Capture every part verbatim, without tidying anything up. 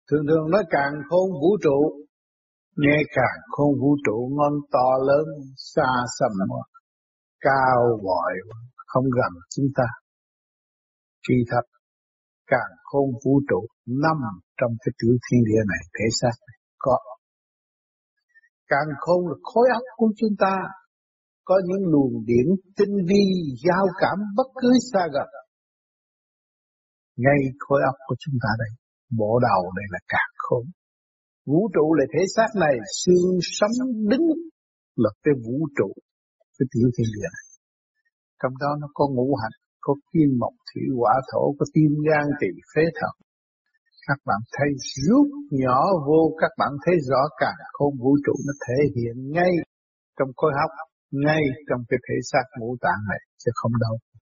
Thường thường nói càng khôn vũ trụ, nghe càng khôn vũ trụ ngon to lớn, xa xăm, cao vọi, không gần chúng ta. Kỳ thật, càng khôn vũ trụ nằm trong cái tiểu thiên địa này, thể xác này, có. Càng khôn là khối óc của chúng ta, có những luồng điển tinh vi, giao cảm bất cứ xa gần. Ngay khối óc của chúng ta đây, bộ đầu đây là càng khôn. Vũ trụ là thể xác này, xương sống đứng là cái vũ trụ, cái tiểu thiên địa này. Trong đó nó có ngũ hành, có kim mộc thủy hỏa thổ, có tim gan tỳ phế thận. Các bạn thấy rút nhỏ vô, các bạn thấy rõ càng khôn vũ trụ nó thể hiện ngay trong khối óc, ngay trong cái thể xác ngũ tạng này, chứ không đâu.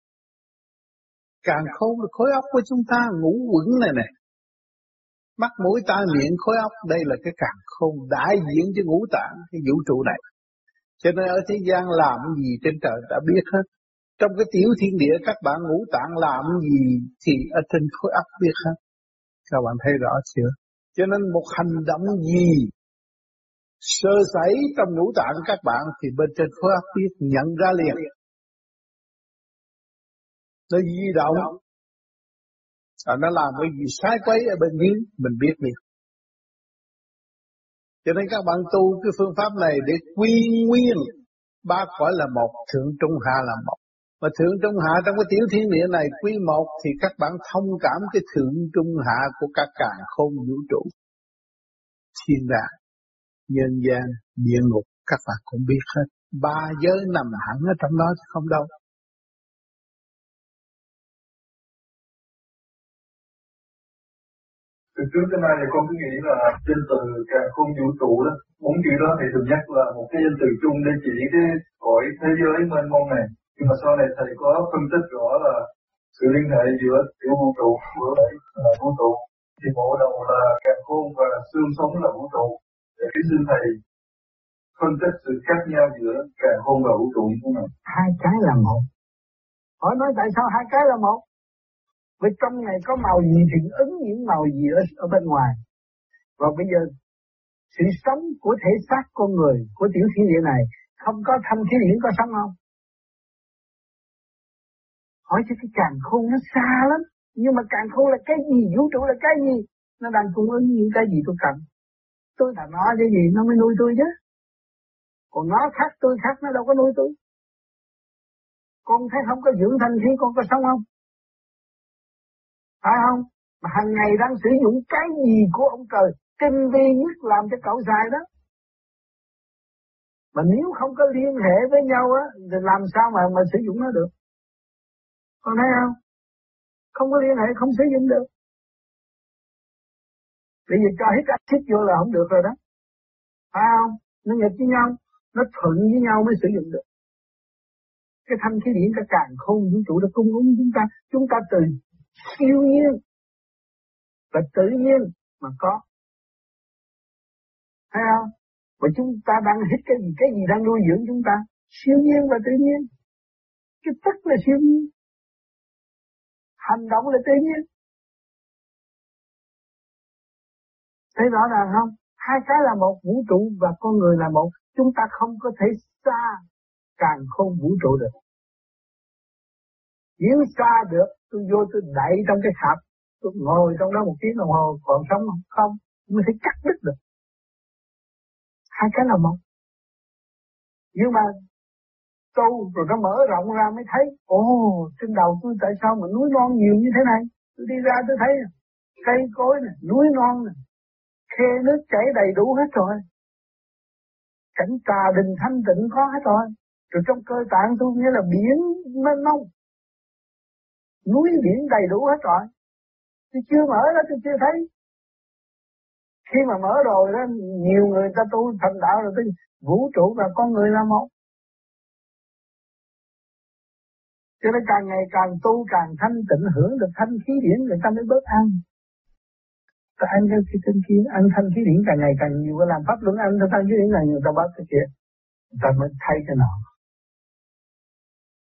Càng khôn là khối óc của chúng ta, ngũ quẩn này này. Mắt mũi tai miệng khối óc, đây là cái càng khôn đại diện cho ngũ tạng, cái vũ trụ này. Cho nên ở thế gian làm gì trên trời đã biết hết. Trong cái tiểu thiên địa các bạn ngũ tạng làm gì thì ở trên khối óc biết hết. Các bạn thấy rõ chưa? Cho nên một hành động gì sơ sẩy trong ngũ tạng các bạn thì bên trên khối óc biết, nhận ra liền. Nó di động, à, nó làm cái gì sai quấy ở bên dưới, mình biết liền. Cho nên các bạn tu cái phương pháp này để quy nguyên ba cõi là một, thượng trung hạ là một. Mà thượng trung hạ trong cái tiểu thiên địa này quý một thì các bạn thông cảm cái thượng trung hạ của các càn khôn vũ trụ. Thiên đàng, nhân gian, địa ngục các bạn cũng biết hết. Ba giới nằm hẳn ở trong đó chứ không đâu. Từ trước tới nay thì con cứ nghĩ là danh từ càn khôn vũ trụ đó, bốn chữ đó thì thường nhắc là một cái danh từ chung để chỉ cái cõi thế giới mênh mông này. Nhưng mà sau này thầy có phân tích rõ là sự liên hệ giữa tiểu vũ trụ với uh, vũ trụ thì bộ đầu là càn khôn và xương sống là vũ trụ. Để cái xin thầy phân tích sự khác nhau giữa càn khôn và vũ trụ như thế này. Hai cái là một. Hỏi nói tại sao hai cái là một? Vì trong này có màu gì thì ứng những màu gì ở, ở bên ngoài. Và bây giờ sự sống của thể xác con người, của tiểu thiên địa này không có thanh khí điển có sống không? Hỏi cho cái càn khôn nó xa lắm. Nhưng mà càn khôn là cái gì? Vũ trụ là cái gì? Nó đang cung ứng những cái gì tôi cần. Tôi là nó cái gì nó mới nuôi tôi chứ. Còn nó khác tôi khác, nó đâu có nuôi tôi. Con thấy không có dưỡng thanh khí con có sống không? Phải không? Mà hàng ngày đang sử dụng cái gì của ông trời tinh vi nhất làm cho cậu xài đó. Mà nếu không có liên hệ với nhau á thì làm sao mà mà sử dụng nó được? Con thấy không? Không có liên hệ không sử dụng được. Bây giờ cho hết axit vô là không được rồi đó. Phải không? Nó nghịch với nhau, nó thuận với nhau mới sử dụng được. Cái thanh khí điển, cái càn khôn vũ trụ đã cung ứng chúng ta, chúng ta từ siêu nhiên và tự nhiên mà có. Thấy không? Và chúng ta đang hít cái gì, cái gì đang nuôi dưỡng chúng ta? Siêu nhiên và tự nhiên. Cái tức là siêu nhiên. Hành động là tự nhiên. Thấy rõ ràng không? Hai cái là một, vũ trụ và con người là một. Chúng ta không có thể xa càn khôn vũ trụ được. Nếu xa được, tôi vô tôi đẩy trong cái khạp, tôi ngồi trong đó một tiếng đồng hồ còn sống không? Không, mới thấy cắt đứt được. Hai cái là một. Nhưng mà tu rồi nó mở rộng ra mới thấy, ồ, trên đầu tôi tại sao mà núi non nhiều như thế này? Tôi đi ra tôi thấy cây cối này, núi non này, khe nước chảy đầy đủ hết rồi. Cảnh trà đình thanh tịnh có hết rồi. Rồi trong cơ tạng tôi nghĩa là biển mênh mông, núi biển đầy đủ hết rồi. Tôi chưa mở ra tôi chưa thấy. Khi mà mở rồi đó, nhiều người ta tu thành đạo rồi, vũ trụ và con người là một. Cho nên càng ngày càng tu càng thanh tịnh, hưởng được thanh khí điển người ta mới bớt ăn. Ta ăn cái cái kia, ăn thanh khí điển càng ngày càng nhiều, làm pháp luận ăn thanh khí điển này người ta bớt cái kia, người ta mới thay cái nào.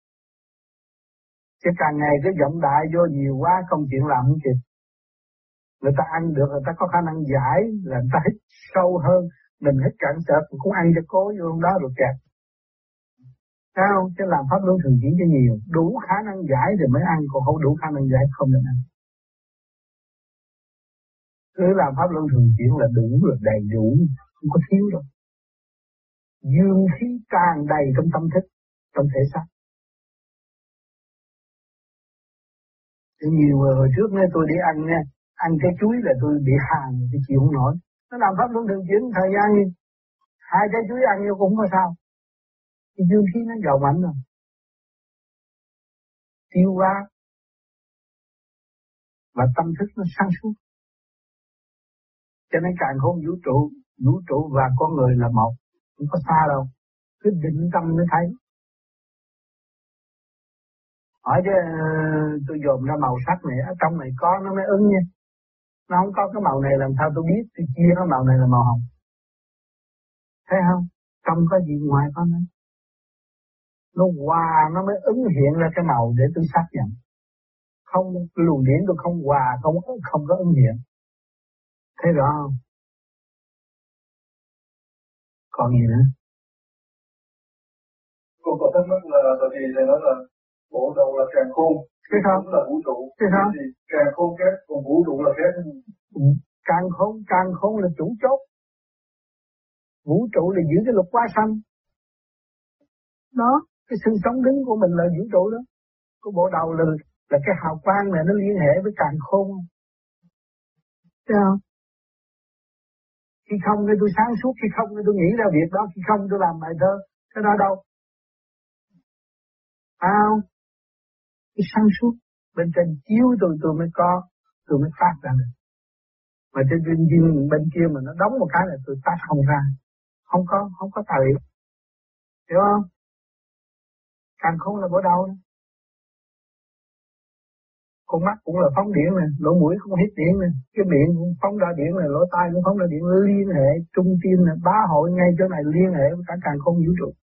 Chứ càng ngày cái vọng đại vô nhiều quá không chuyện làm không kịp. Người ta ăn được, người ta có khả năng giải, là người ta hít sâu hơn. Mình hít cạn sệt, mình cũng ăn cho cố vô trong đó rồi kẹt. Sao? Chứ làm pháp luân thường chuyển cho nhiều. Đủ khả năng giải thì mới ăn, còn không đủ khả năng giải không nên ăn. Cứ làm pháp luân thường chuyển là đủ rồi, đầy đủ, không có thiếu đâu. Dương khí tràn đầy trong tâm thức, trong thể xác. Thì nhiều người hồi trước nghe tôi đi ăn nha, ăn cái chuối là tôi bị hàn, tôi chịu không nổi. Nó làm pháp luân thường chuyển thời gian như hai trái chuối ăn vô cũng có sao. Cái dương khí nó giàu mạnh rồi. Tiêu hóa và tâm thức nó sáng suốt. Cho nên càng khôn vũ trụ, vũ trụ và con người là một, không có xa đâu. Cứ định tâm mới thấy. Hỏi chứ tôi dồn ra màu sắc này, ở trong này có nó mới ứng nha. Nó không có cái màu này làm sao tôi biết, tôi chia nó màu này là màu hồng. Thấy không? Trong có gì ngoài có nó. Nó hòa nó mới ứng hiện ra cái màu để tôi xác nhận. Không, cái luồng điển tôi không hòa, không, không có ứng hiện. Thấy rõ không? Còn gì nữa? Cô có thắc mắc là tại vì thầy nói là bộ đầu là càng khôn, cái sao? cũng là vũ trụ. Cái sao? Thì càng khôn khác, còn vũ trụ là khác. Ừ. Càng khôn, càng khôn là chủ chốt. Vũ trụ là giữ cái luật hóa sanh. Đó, cái sự sống đứng của mình là vũ trụ đó. Cái bộ đầu là, là cái hào quang này nó liên hệ với càng khôn. Thấy không? Khi không thì tôi sáng suốt, khi không thì tôi nghĩ ra việc đó, khi không tôi làm bài thơ. Cái đó đâu? À không? Cái sáng suốt bên trên chiếu tôi tôi mới có, tôi mới phát ra được. Mà trên bên kia, bên kia mà nó đóng một cái là tôi phát không ra. Không có, không có tài liệu. Hiểu không? Càng không là bộ đầu đó. Con mắt cũng là phóng điện nè, lỗ mũi cũng hít điện nè, cái miệng cũng phóng ra điện nè, lỗ tai cũng phóng ra điện, liên hệ trung tim nè, bá hội ngay chỗ này liên hệ với cả càng không vũ trụ.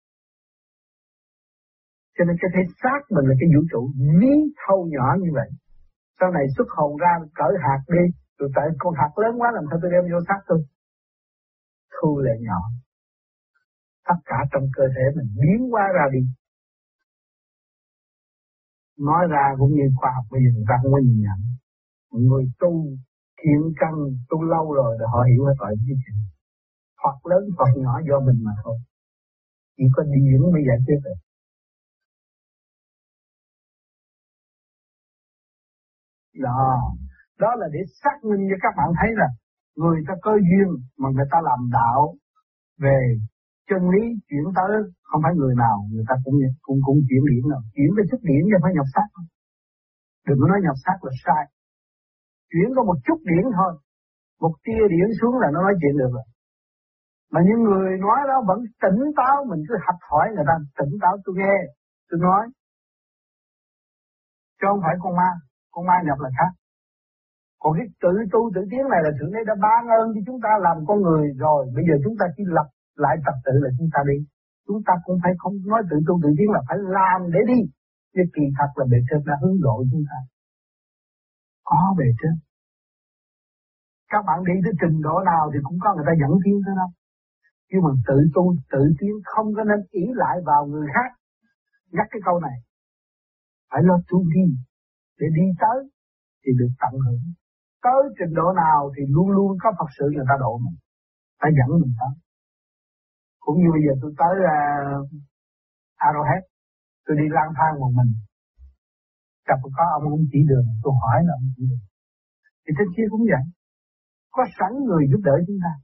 Cho nên cái thể xác mình là cái vũ trụ ví thâu nhỏ như vậy. Sau này xuất hồn ra cỡ hạt đi, rồi tại con hạt lớn quá làm sao tôi đem vô xác tôi. Thu lại nhỏ. Tất cả trong cơ thể mình biến hóa ra đi. Nói ra cũng như khoa học bây giờ người ta không có nhìn nhận. Người tu thiện căn tu lâu rồi thì họ hiểu hết rồi cái chuyện. Hoặc lớn hoặc nhỏ do mình mà thôi. Chỉ có điển mới giải quyết được. Đó, đó là để xác minh cho các bạn thấy là người ta có duyên mà người ta làm đạo về chân lý chuyển tới, không phải người nào người ta cũng cũng cũng chuyển điển đâu, chuyển tới chút điển chứ phải nhập xác. Đừng có nói nhập xác là sai. Chuyển có một chút điển thôi, một tia điển xuống là nó nói chuyện được rồi. Mà những người nói đó vẫn tỉnh táo, mình cứ học hỏi người ta tỉnh táo, tôi nghe, tôi nói. Chứ không phải con ma, con ma nhập là khác. Còn cái tự tu tự tiến này là Thượng Đế đã ban ơn cho chúng ta làm con người rồi. Bây giờ chúng ta chỉ lập lại trật tự là chúng ta đi. Chúng ta cũng phải không nói tự tu tự tiến là phải làm để đi. Nhưng kỳ thật là bề trên đã hướng độ chúng ta. Có bề trên. Các bạn đi tới trình độ nào thì cũng có người ta dẫn tiến tới đâu. Nhưng mà tự tu tự tiến không có nên ý lại vào người khác. Nhắc cái câu này. Phải lo tu đi. Để đi tới thì được tận hưởng. Tới trình độ nào thì luôn luôn có Phật sự người ta độ mình. Ta dẫn mình tới. Cũng như bây giờ tôi tới uh, Arrowhead. Tôi đi lang thang một mình. Gặp có ông ông chỉ đường. Tôi hỏi là ông chỉ đường. Thì trên kia cũng vậy. Có sẵn người giúp đỡ chúng ta.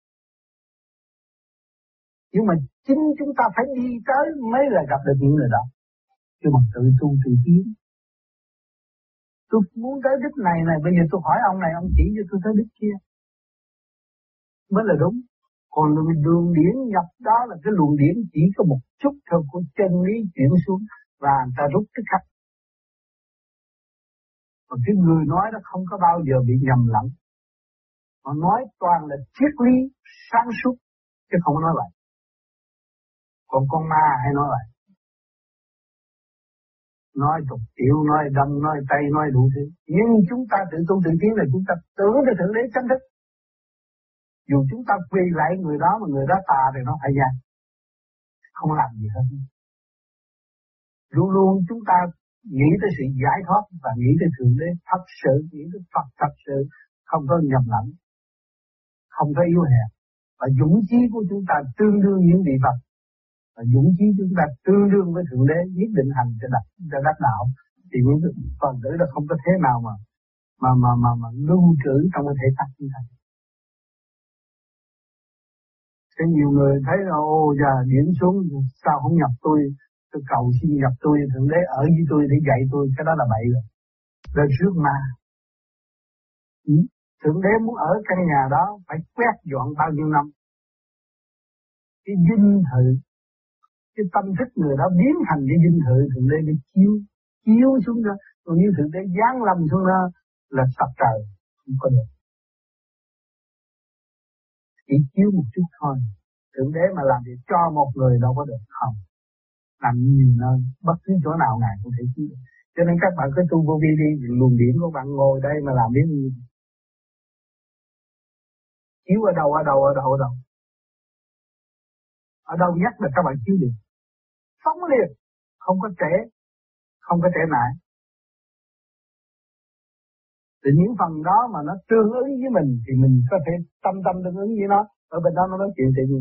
Nhưng mà chính chúng ta phải đi tới mới là gặp được những người đó. Chứ mà tự tu tự tiến. Tôi muốn tới đích này này, bây giờ tôi hỏi ông này, ông chỉ cho tôi tới đích kia. Mới là đúng. Còn đường điển nhập đó là cái luồng điển chỉ có một chút thôi của chân lý chuyển xuống và người ta rút tức khắc. Còn cái người nói nó không có bao giờ bị nhầm lẫn. Họ nói toàn là triết lý sáng suốt chứ không có nói vậy. Còn con ma hay nói vậy. nói tục tiểu, nói đông, nói tây, nói đủ thứ. Nhưng chúng ta tự tu tự tiến là chúng ta tưởng tới Thượng Đế chánh thức. Dù chúng ta quỳ lại người đó mà người đó tà thì nó phải gian. Không làm gì hết. Luôn luôn chúng ta nghĩ tới sự giải thoát và nghĩ tới Thượng Đế thật sự, nghĩ tới Phật thật sự, không có nhầm lẫn, không có yếu hèn. Và dũng chí của chúng ta tương đương những vị Phật. Và dũng chí chúng ta tương đương với Thượng Đế, nhất định hành cho đắc, cho đắc đạo. Thì những phần tử đó không có thế nào mà mà mà mà, mà lưu trữ trong cái thể xác chúng ta. Thế nhiều người thấy là ô giờ điển xuống sao không nhập tôi, tôi cầu xin nhập tôi, Thượng Đế ở với tôi để dạy tôi, cái đó là bậy rồi. Rồi rước ma. Ừ. Thượng Đế muốn ở căn nhà đó phải quét dọn bao nhiêu năm. Cái dinh thự, cái tâm thức người đó biến thành cái dinh thự, Thượng Đế để chiếu, chiếu xuống đó. Còn như Thượng Đế giáng lâm xuống đó là sập trời, không có được. Chỉ chiếu một chút thôi. Thượng Đế mà làm việc cho một người đâu có được, không. Làm nhiều nơi, bất cứ chỗ nào Ngài cũng thể chiếu. Cho nên các bạn cứ tu vô vi đi, luồng điển của bạn ngồi đây mà làm biết gì. Chiếu ở đâu, ở đâu, ở đâu, ở đâu. Ở đâu nhất là các bạn chiếu được. Phóng liền, không có trễ, không có trễ nải. Thì những phần đó mà nó tương ứng với mình thì mình có thể tâm tâm tương ứng với nó. Ở bên đó nó nói chuyện tự nhiên.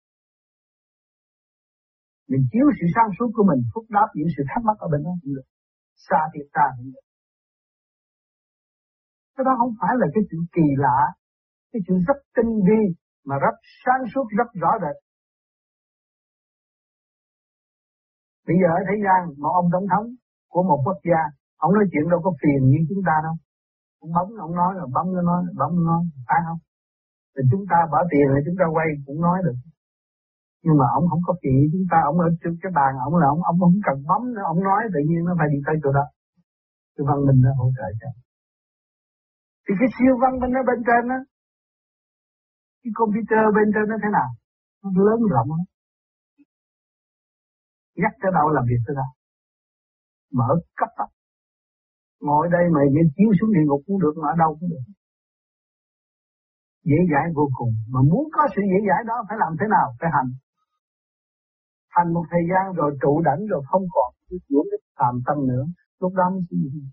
Mình chiếu sự sáng suốt của mình, phúc đáp những sự thắc mắc ở bên đó cũng được. Xa thì xa cũng được. Cái đó không phải là cái chuyện kỳ lạ, cái chuyện rất tinh vi mà rất sáng suốt, rất rõ rệt. Bây giờ ở thế gian, một ông tổng thống của một quốc gia, ông nói chuyện đâu có phiền như chúng ta đâu. Ông bấm, ông nói rồi bấm nó nói, bấm nó nói, phải không? Thì chúng ta bỏ tiền rồi chúng ta quay cũng nói được. Nhưng mà ông không có phiền như chúng ta, ông ở trước cái bàn, ông là ông, ông không cần bấm nữa, ông nói tự nhiên nó phải đi tới chỗ đó. Cái văn minh nó hỗ trợ cho. Thì cái siêu văn minh ở bên trên đó, cái computer bên trên nó thế nào? Nó lớn rộng lắm. Nhắc tới đâu làm việc tới đâu. Mở cấp tốc. Ngồi đây mà nghe chiếu xuống địa ngục cũng được, mà ở đâu cũng được. Dễ dãi vô cùng. Mà muốn có sự dễ dãi đó phải làm thế nào? Phải hành. Hành một thời gian rồi trụ đảnh rồi không còn cái chuyện phạm tâm nữa. Lúc đó mới suy nghĩ.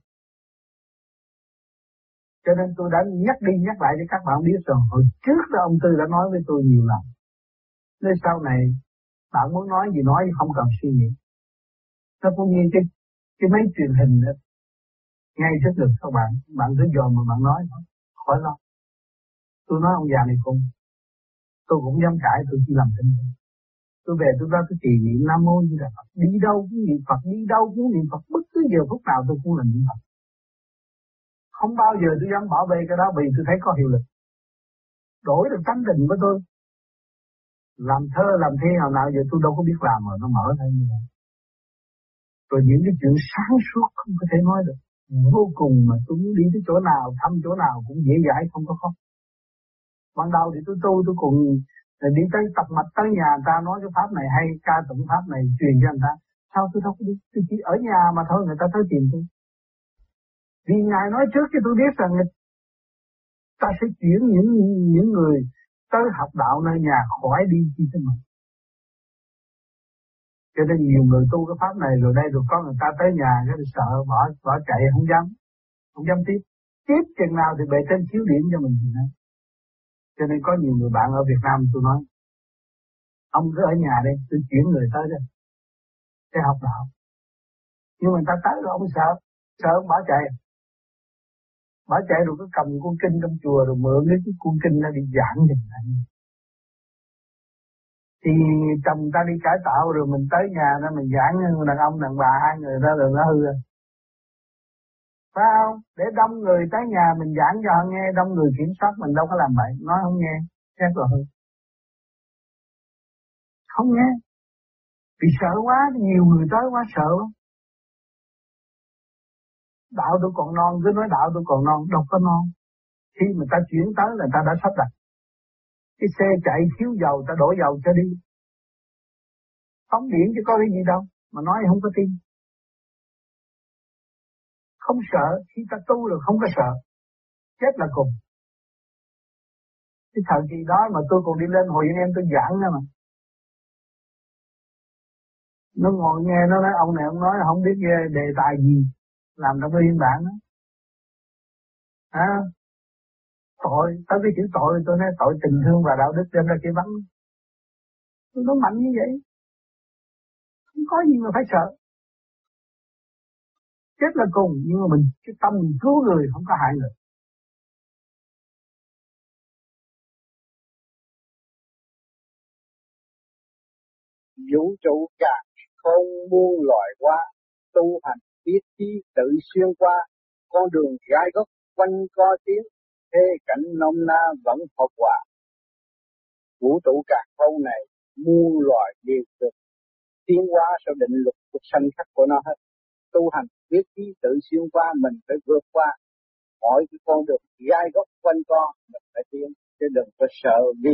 Cho nên tôi đã nhắc đi nhắc lại cho các bạn biết rồi. Hồi trước đó ông Tư đã nói với tôi nhiều lần. Nên sau này bạn muốn nói gì nói không cần suy nghĩ. Nó cũng như cái, cái máy truyền hình đó. Ngay trước được các bạn. Bạn cứ dòm mà bạn nói thôi. Khỏi lo. Tôi nói ông già này cùng. Tôi cũng dám cãi, tôi chỉ làm tin. Tôi về tôi ra tôi trì niệm Nam Mô Di Đà Phật. Đi đâu cũng niệm Phật, đi đâu cũng niệm Phật. Bất cứ giờ phút nào tôi cũng là niệm Phật. Không bao giờ tôi dám bỏ bê cái đó vì tôi thấy có hiệu lực. Đổi được tánh tình với tôi. Làm thơ, làm thi nào nào giờ tôi đâu có biết làm rồi, nó mở ra như vậy. Rồi những cái chuyện sáng suốt không có thể nói được. Vô cùng mà tôi muốn đi tới chỗ nào, thăm chỗ nào cũng dễ dãi, không có khó. Ban đầu thì tôi tu, tôi cùng đi tới tập mạch tới nhà người ta nói cái pháp này hay, ca tụng pháp này truyền cho người ta. Sao tôi đâu có đi, tôi chỉ ở nhà mà thôi, người ta tới tìm tôi. Vì Ngài nói trước cho tôi biết rằng ta sẽ chuyển những những người tới học đạo nơi nhà khỏi đi chi cho mình. Cho nên nhiều người tu cái pháp này rồi đây rồi có người ta tới nhà cái sợ bỏ bỏ chạy không dám, không dám tiếp. Tiếp chừng nào thì bề trên chiếu điểm cho mình thì nói. Cho nên có nhiều người bạn ở Việt Nam tôi nói, ông cứ ở nhà đây, tôi chuyển người tới đây để học đạo. Nhưng mà người ta tới rồi ông sợ, sợ ông bỏ chạy. Bỏ chạy rồi cứ cầm cuốn kinh trong chùa rồi mượn cái cuốn kinh nó đi giảng cho người ta. Thì chồng ta đi cải tạo rồi mình tới nhà đó mình giảng đàn ông đàn bà hai người đó rồi nó hư rồi. Phải không? Để đông người tới nhà mình giảng cho họ nghe, đông người kiểm soát mình đâu có làm vậy, nói không nghe, xét rồi hư. Không nghe. Vì sợ quá, nhiều người tới quá sợ quá. Đạo tôi còn non, cứ nói đạo tôi còn non, đâu có non. Khi mà ta chuyển tới là ta đã sắp đặt. Cái xe chạy thiếu dầu, ta đổ dầu cho đi. Phóng điện chứ có cái gì đâu, mà nói không có tin. không sợ, khi ta tu rồi không có sợ, chết là cùng. Cái thời kỳ đó mà tôi còn đi lên hội anh em tôi giảng nữa mà. Nó ngồi nghe nó nói ông này ông nói là không biết đề tài gì làm trong cái biên bản đó. À, tội, tới cái chữ tội tôi nói tội tình thương và đạo đức đem ra cái vắng. Tôi nói mạnh như vậy. Không có gì mà phải sợ. Chết là cùng, nhưng mà mình cái tâm mình cứu người không có hại người. Vũ trụ càng không muôn loài qua, tu hành biết chi tự xuyên qua, con đường gai góc quanh co tiến, thế cảnh nôm na vẫn hợp hòa. Vũ trụ càng không này muôn loài đều được tiến hóa sau định luật của sanh khắc của nó hết. Tu hành biết chi tự xuyên qua, mình phải vượt qua mọi cái con đường gai góc quanh co, mình phải tiến, chứ đừng có sợ vì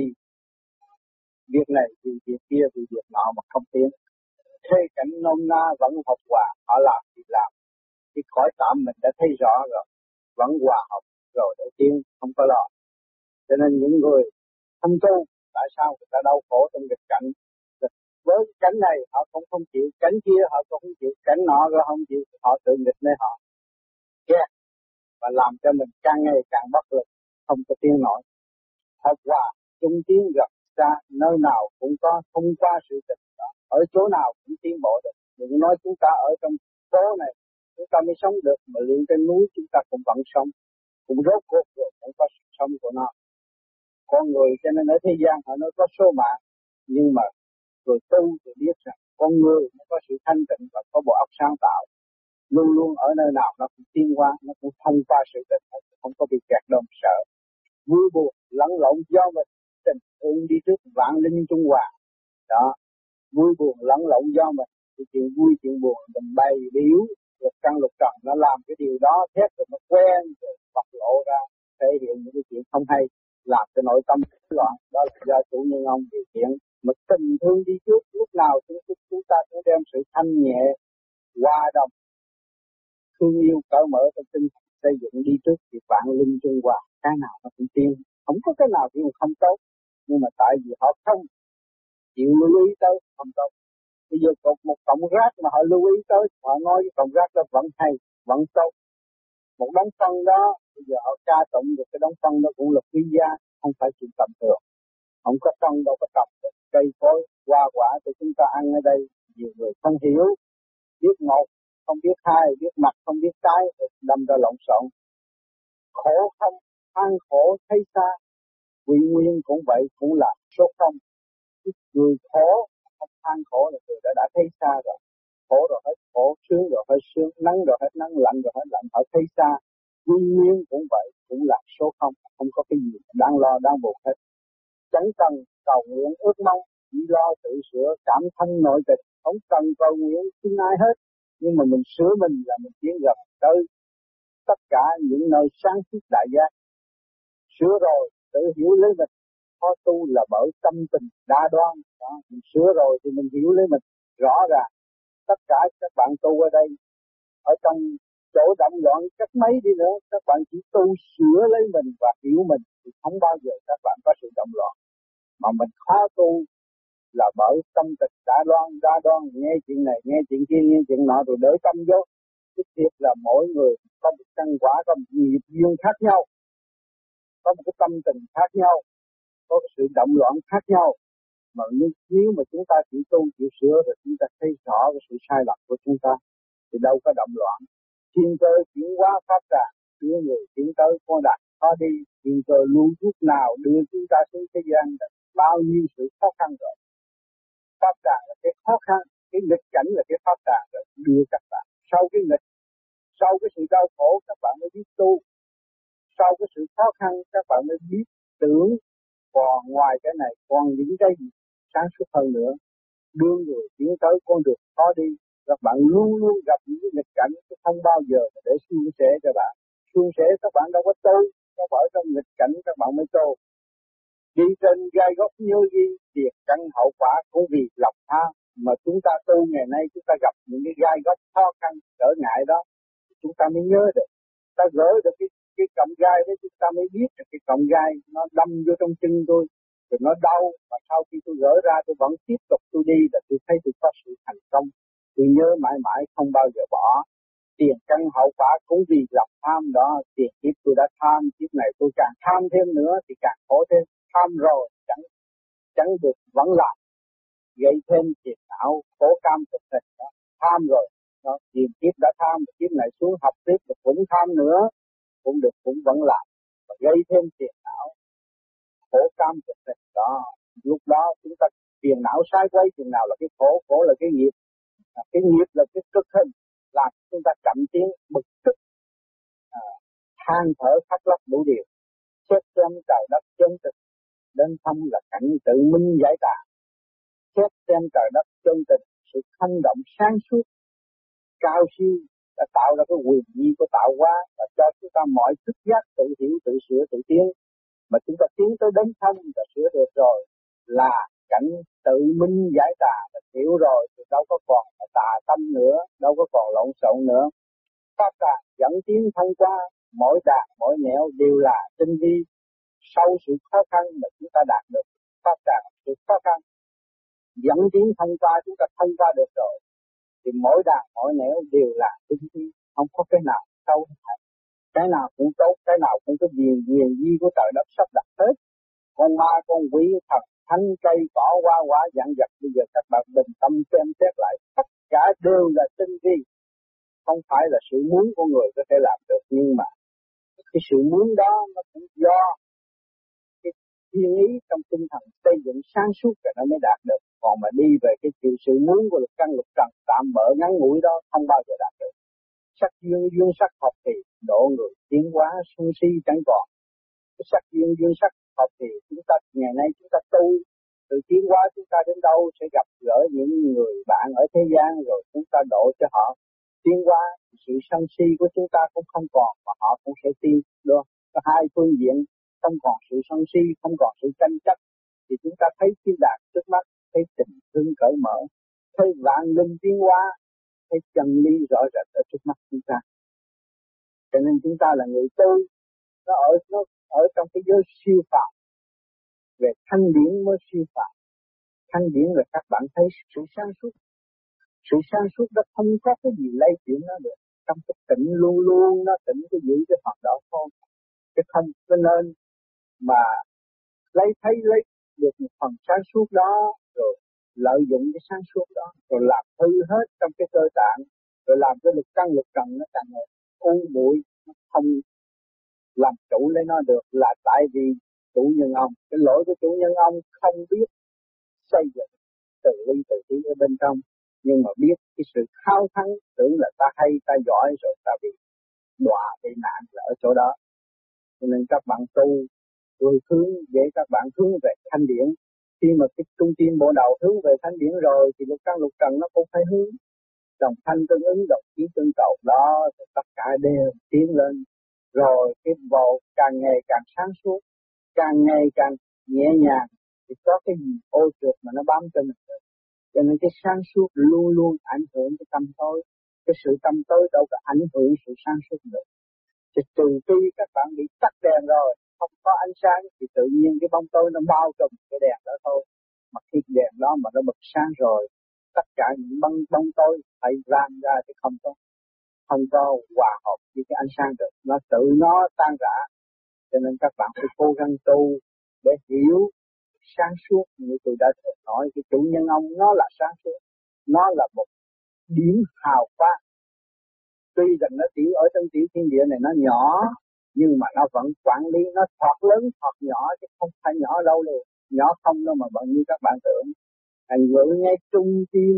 việc này vì việc kia vì việc nọ mà không tiến. Thế cảnh nôm na vẫn hợp hòa, họ làm thì làm, thì khỏi tạm mình đã thấy rõ rồi, vẫn hòa hợp rồi để tiến, không có lo. Cho nên những người không tu, tại sao người ta đau khổ trong nghịch cảnh? Với cảnh này họ cũng không chịu, cảnh kia họ cũng không chịu, cảnh nọ rồi không chịu, họ tự nghịch nơi họ ghét và làm cho mình càng ngày càng bất lực, không có tiến nổi. Hợp hòa chung tiến gặp xa, nơi nào cũng có, thông qua sự tình đó, ở chỗ nào cũng tiến bộ được. Đừng nói chúng ta ở trong phố này chúng ta mới sống được, mà liền trên núi chúng ta cũng vẫn sống, cũng rốt cuộc rồi cũng có sự sống của nó. Con người cho nên ở thế gian họ nói có số mạng, nhưng mà người tu thì biết rằng con người nó có sự thanh tịnh và có bộ óc sáng tạo, luôn luôn ở nơi nào nó cũng tiến hóa, nó cũng thông qua sự tình, không có bị kẹt đom sợ. Vui buồn lẫn lộn do mình, tình thương đi trước vạn linh trung hòa. Đó, vui buồn lẫn lộn do mình, thì chuyện vui chuyện buồn mình bày biểu, lục căn lục trần nó làm cái điều đó thét rồi nó quen rồi bộc lộ ra, thể hiện những cái chuyện không hay, làm cho nội tâm loạn. Đó là do chủ nhân ông điều khiển. Mà tình thương đi trước, lúc nào chúng, chúng ta cũng đem sự thanh nhẹ, hòa đồng, thương yêu cởi mở trong tinh thần xây dựng đi trước thì vạn linh trung hòa, cái nào nó cũng tiên, không có cái nào cũng không tốt. Nhưng mà tại vì họ không chịu lưu ý tới không tốt. Bây giờ có một cọng rác mà họ lưu ý tới, họ nói cái cọng rác đó vẫn hay, vẫn tốt. Một đống phân đó, bây giờ họ ca tụng được cái đống phân đó cũng là quý giá, không phải chuyện tầm thường. Không có phân đâu có trồng được cây cối, hoa quả cho chúng ta ăn ở đây. Nhiều người không hiểu, biết một, không biết hai, biết mặt, không biết cái, đâm ra lộn xộn. Khổ không, than khổ thấy xa, quy nguyên cũng vậy, cũng là số không. Người khổ, không than khổ là người đã, đã thấy xa rồi. Khổ rồi hết khổ, sướng rồi hết sướng, nắng rồi hết nắng, lạnh rồi hết lạnh, họ thấy xa. Quy nguyên cũng vậy, cũng là số không, không có cái gì đang lo, đang buồn hết. Chẳng cần cầu nguyện ước mong, chỉ lo tự sửa cảm thanh nội tình, không cần cầu nguyện xin ai hết. Nhưng mà mình sửa mình là mình tiến gần tới tất cả những nơi sáng suốt đại giác. Sửa rồi tự hiểu lấy mình, có tu là bởi tâm tình đa đoan. Đó, mình sửa rồi thì mình hiểu lấy mình rõ ràng. Tất cả các bạn tu ở đây, ở trong chỗ động loạn cách mấy đi nữa, các bạn chỉ tu sửa lấy mình và hiểu mình thì không bao giờ các bạn có sự động loạn. Mà mình khó tu là bởi tâm tình đa đoan, đa đoan nghe chuyện này, nghe chuyện kia, nghe chuyện nọ rồi để tâm vô. Thực thiệt là mỗi người có một căn quả, có một nghiệp duyên khác nhau, có một cái tâm tình khác nhau, có cái sự động loạn khác nhau. Mà nếu mà chúng ta chỉ tu, chịu sửa rồi chúng ta thấy rõ cái sự sai lầm của chúng ta thì đâu có động loạn. Thiên cơ chuyển hóa pháp tràng, đưa người tiến tới con đạt khó đi. Thiên cơ luôn lúc nào đưa chúng ta xuống thế gian là bao nhiêu sự khó khăn rồi. Pháp tràng là cái khó khăn, cái nghịch cảnh là cái pháp tràng rồi đưa các bạn. Sau cái nghịch, sau cái sự đau khổ các bạn mới biết tu. Sau cái sự khó khăn các bạn mới biết tưởng, còn ngoài cái này còn những cái gì sáng suốt hơn nữa. Đưa người tiến tới con đường khó đi. Các bạn luôn luôn gặp những cái nghịch cảnh, không bao giờ để suôn sẻ cho bạn. Suôn sẻ các bạn đâu có tu, các bạn ở trong nghịch cảnh các bạn mới tu. Đi trên gai góc nhớ ghi, việc căn hậu quả cũng vì lòng tham. Mà chúng ta tu ngày nay chúng ta gặp những cái gai góc khó khăn trở ngại đó, chúng ta mới nhớ được. Ta gỡ được cái cái cọng gai đó chúng ta mới biết được cái cọng gai nó đâm vô trong chân tôi, rồi nó đau, mà sau khi tôi gỡ ra tôi vẫn tiếp tục tôi đi, là tôi thấy tôi có sự thành công. Tôi nhớ mãi mãi không bao giờ bỏ. Tiền căn hậu quả cũng vì lòng tham đó. Tiền kiếp tôi đã tham, kiếp này tôi càng tham thêm nữa thì càng khổ thêm. Tham rồi chẳng chẳng được vẫn làm, gây thêm phiền não khổ cam thực tình đó. Tham rồi đó, tiền kiếp đã tham, kiếp này xuống học tiếp được cũng tham nữa, cũng được cũng vẫn làm, và gây thêm phiền não khổ cam thực tình đó. Lúc đó chúng ta phiền não sai quay, phiền nào là cái khổ, khổ là cái nghiệp, cái nghiệp là cái cực hình làm chúng ta chậm tiến bực tức, à, than thở khóc lóc đủ điều. Xét xem trời đất chân thực đến thông là cảnh tự minh giải tà. Xét xem trời đất chân thực, sự hành động sáng suốt cao siêu đã tạo ra cái quyền vi của tạo hóa, và cho chúng ta mọi thức giác tự hiểu, tự sửa, tự tiến. Mà chúng ta tiến tới đến thông và sửa được rồi là cảnh tự minh giải tà, và hiểu rồi thì đâu có còn tà tâm nữa, đâu có còn lộn xộn nữa. Pháp tà dẫn tiến thông qua, mỗi đà mỗi nẻo đều là tinh vi. Sau sự khó khăn mà chúng ta đạt được pháp tà, sự khó khăn dẫn tiến thông qua, chúng ta thông qua được rồi thì mỗi đà mỗi nẻo đều là tinh vi, không có cái nào sâu hay. Cái nào cũng tốt, cái nào cũng có quyền quyền di của trời đất sắp đặt hết. Con ma, con quỷ, thần, thánh, cây, cỏ, hoa quả, dạng vật. Bây giờ các bạn bình tâm xem xét lại, tất cả đều là tinh vi. Không phải là sự muốn của người có thể làm được, nhưng mà cái sự muốn đó nó cũng do cái thiên ý trong tinh thần xây dựng sáng suốt rồi nó mới đạt được. Còn mà đi về cái sự, sự muốn của lục căn lục trần tạm bỡ ngắn ngủi đó không bao giờ đạt được. Sắc duyên duyên sắc hợp thì độ người tiến hóa sung si chẳng còn. Cái sắc duyên duyên sắc hợp thì chúng ta ngày nay chúng ta tu từ tiến hóa, chúng ta đến đâu sẽ gặp gỡ những người bạn ở thế gian, rồi chúng ta độ cho họ tiến hóa. Sự sân si của chúng ta cũng không còn, mà họ cũng sẽ tiến được. Có hai phương diện, không còn sự sân si, không còn sự tranh chấp, thì chúng ta thấy thiên đàng trước mắt, thấy tình thương cởi mở, thấy vạn linh tiến hóa, thấy chân lý rõ rệt ở trước mắt chúng ta. Cho nên chúng ta là người tu, nó ở nó ở trong cái giới siêu phàm, về thanh điển mới siêu phàm. Thanh điển là các bạn thấy sự sáng suốt, sự sáng suốt đó không có cái gì lay chuyển nó được. Trong cái tỉnh luôn luôn nó tỉnh cái giữ cái phần đó thôi, cái không có nên mà lấy thấy lấy được một phần sáng suốt đó, rồi lợi dụng cái sáng suốt đó, rồi làm hư hết trong cái cơ tạng, rồi làm cái lục căn lục trần nó càng ngày u bụi, nó không làm chủ lấy nó được, là tại vì chủ nhân ông, cái lỗi của chủ nhân ông không biết xây dựng từ ly từ tí ở bên trong, nhưng mà biết cái sự khao thắng, tưởng là ta hay ta giỏi rồi ta bị đọa bị nạn là ở chỗ đó. Cho nên các bạn tu người hướng để các bạn hướng về thanh điển. Khi mà cái trung tim bộ đầu hướng về thanh điển rồi thì lục căn lục trần nó cũng phải hướng đồng thanh tương ứng, đồng chí tương cầu đó, thì tất cả đều tiến lên. Rồi cái bộ càng ngày càng sáng suốt, càng ngày càng nhẹ nhàng, thì có cái gì ô trượt mà nó bám trên mình. Cho nên cái sáng suốt luôn luôn ảnh hưởng cái tâm tối. Cái sự tâm tối đâu có ảnh hưởng sự sáng suốt được. Thì trừ khi các bạn bị tắt đèn rồi, không có ánh sáng, thì tự nhiên cái bóng tối nó bao trùm cái đèn đó thôi. Mà khi đèn đó mà nó bật sáng rồi, tất cả những bóng, bóng tối phải lan ra thì không có không có hòa hợp với cái ánh sáng được, nó tự nó tan rã. Cho nên các bạn phải cố gắng tu để hiểu sáng suốt. Như tôi đã thường nói, cái chủ nhân ông nó là sáng suốt, nó là một điểm hào quang. Tuy rằng nó tiểu ở trong tiểu thiên địa này nó nhỏ, nhưng mà nó vẫn quản lý, nó thoạt lớn thoạt nhỏ chứ không phải nhỏ đâu luôn, nhỏ không đâu mà vẫn như các bạn tưởng. Anh ngự ngay trung tim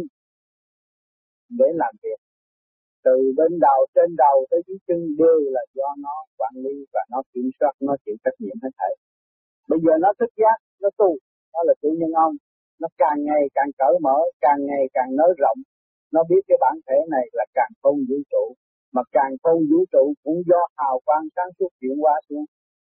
để làm việc, từ bên đầu trên đầu tới dưới chân đều là do nó quản lý và nó kiểm soát, nó chịu trách nhiệm hết thảy. Bây giờ nó thức giác, nó tu, nó là chủ nhân ông, nó càng ngày càng cởi mở, càng ngày càng nới rộng. Nó biết cái bản thể này là càng không vũ trụ, mà càng không vũ trụ cũng do hào quang sáng suốt chuyển hóa xuống,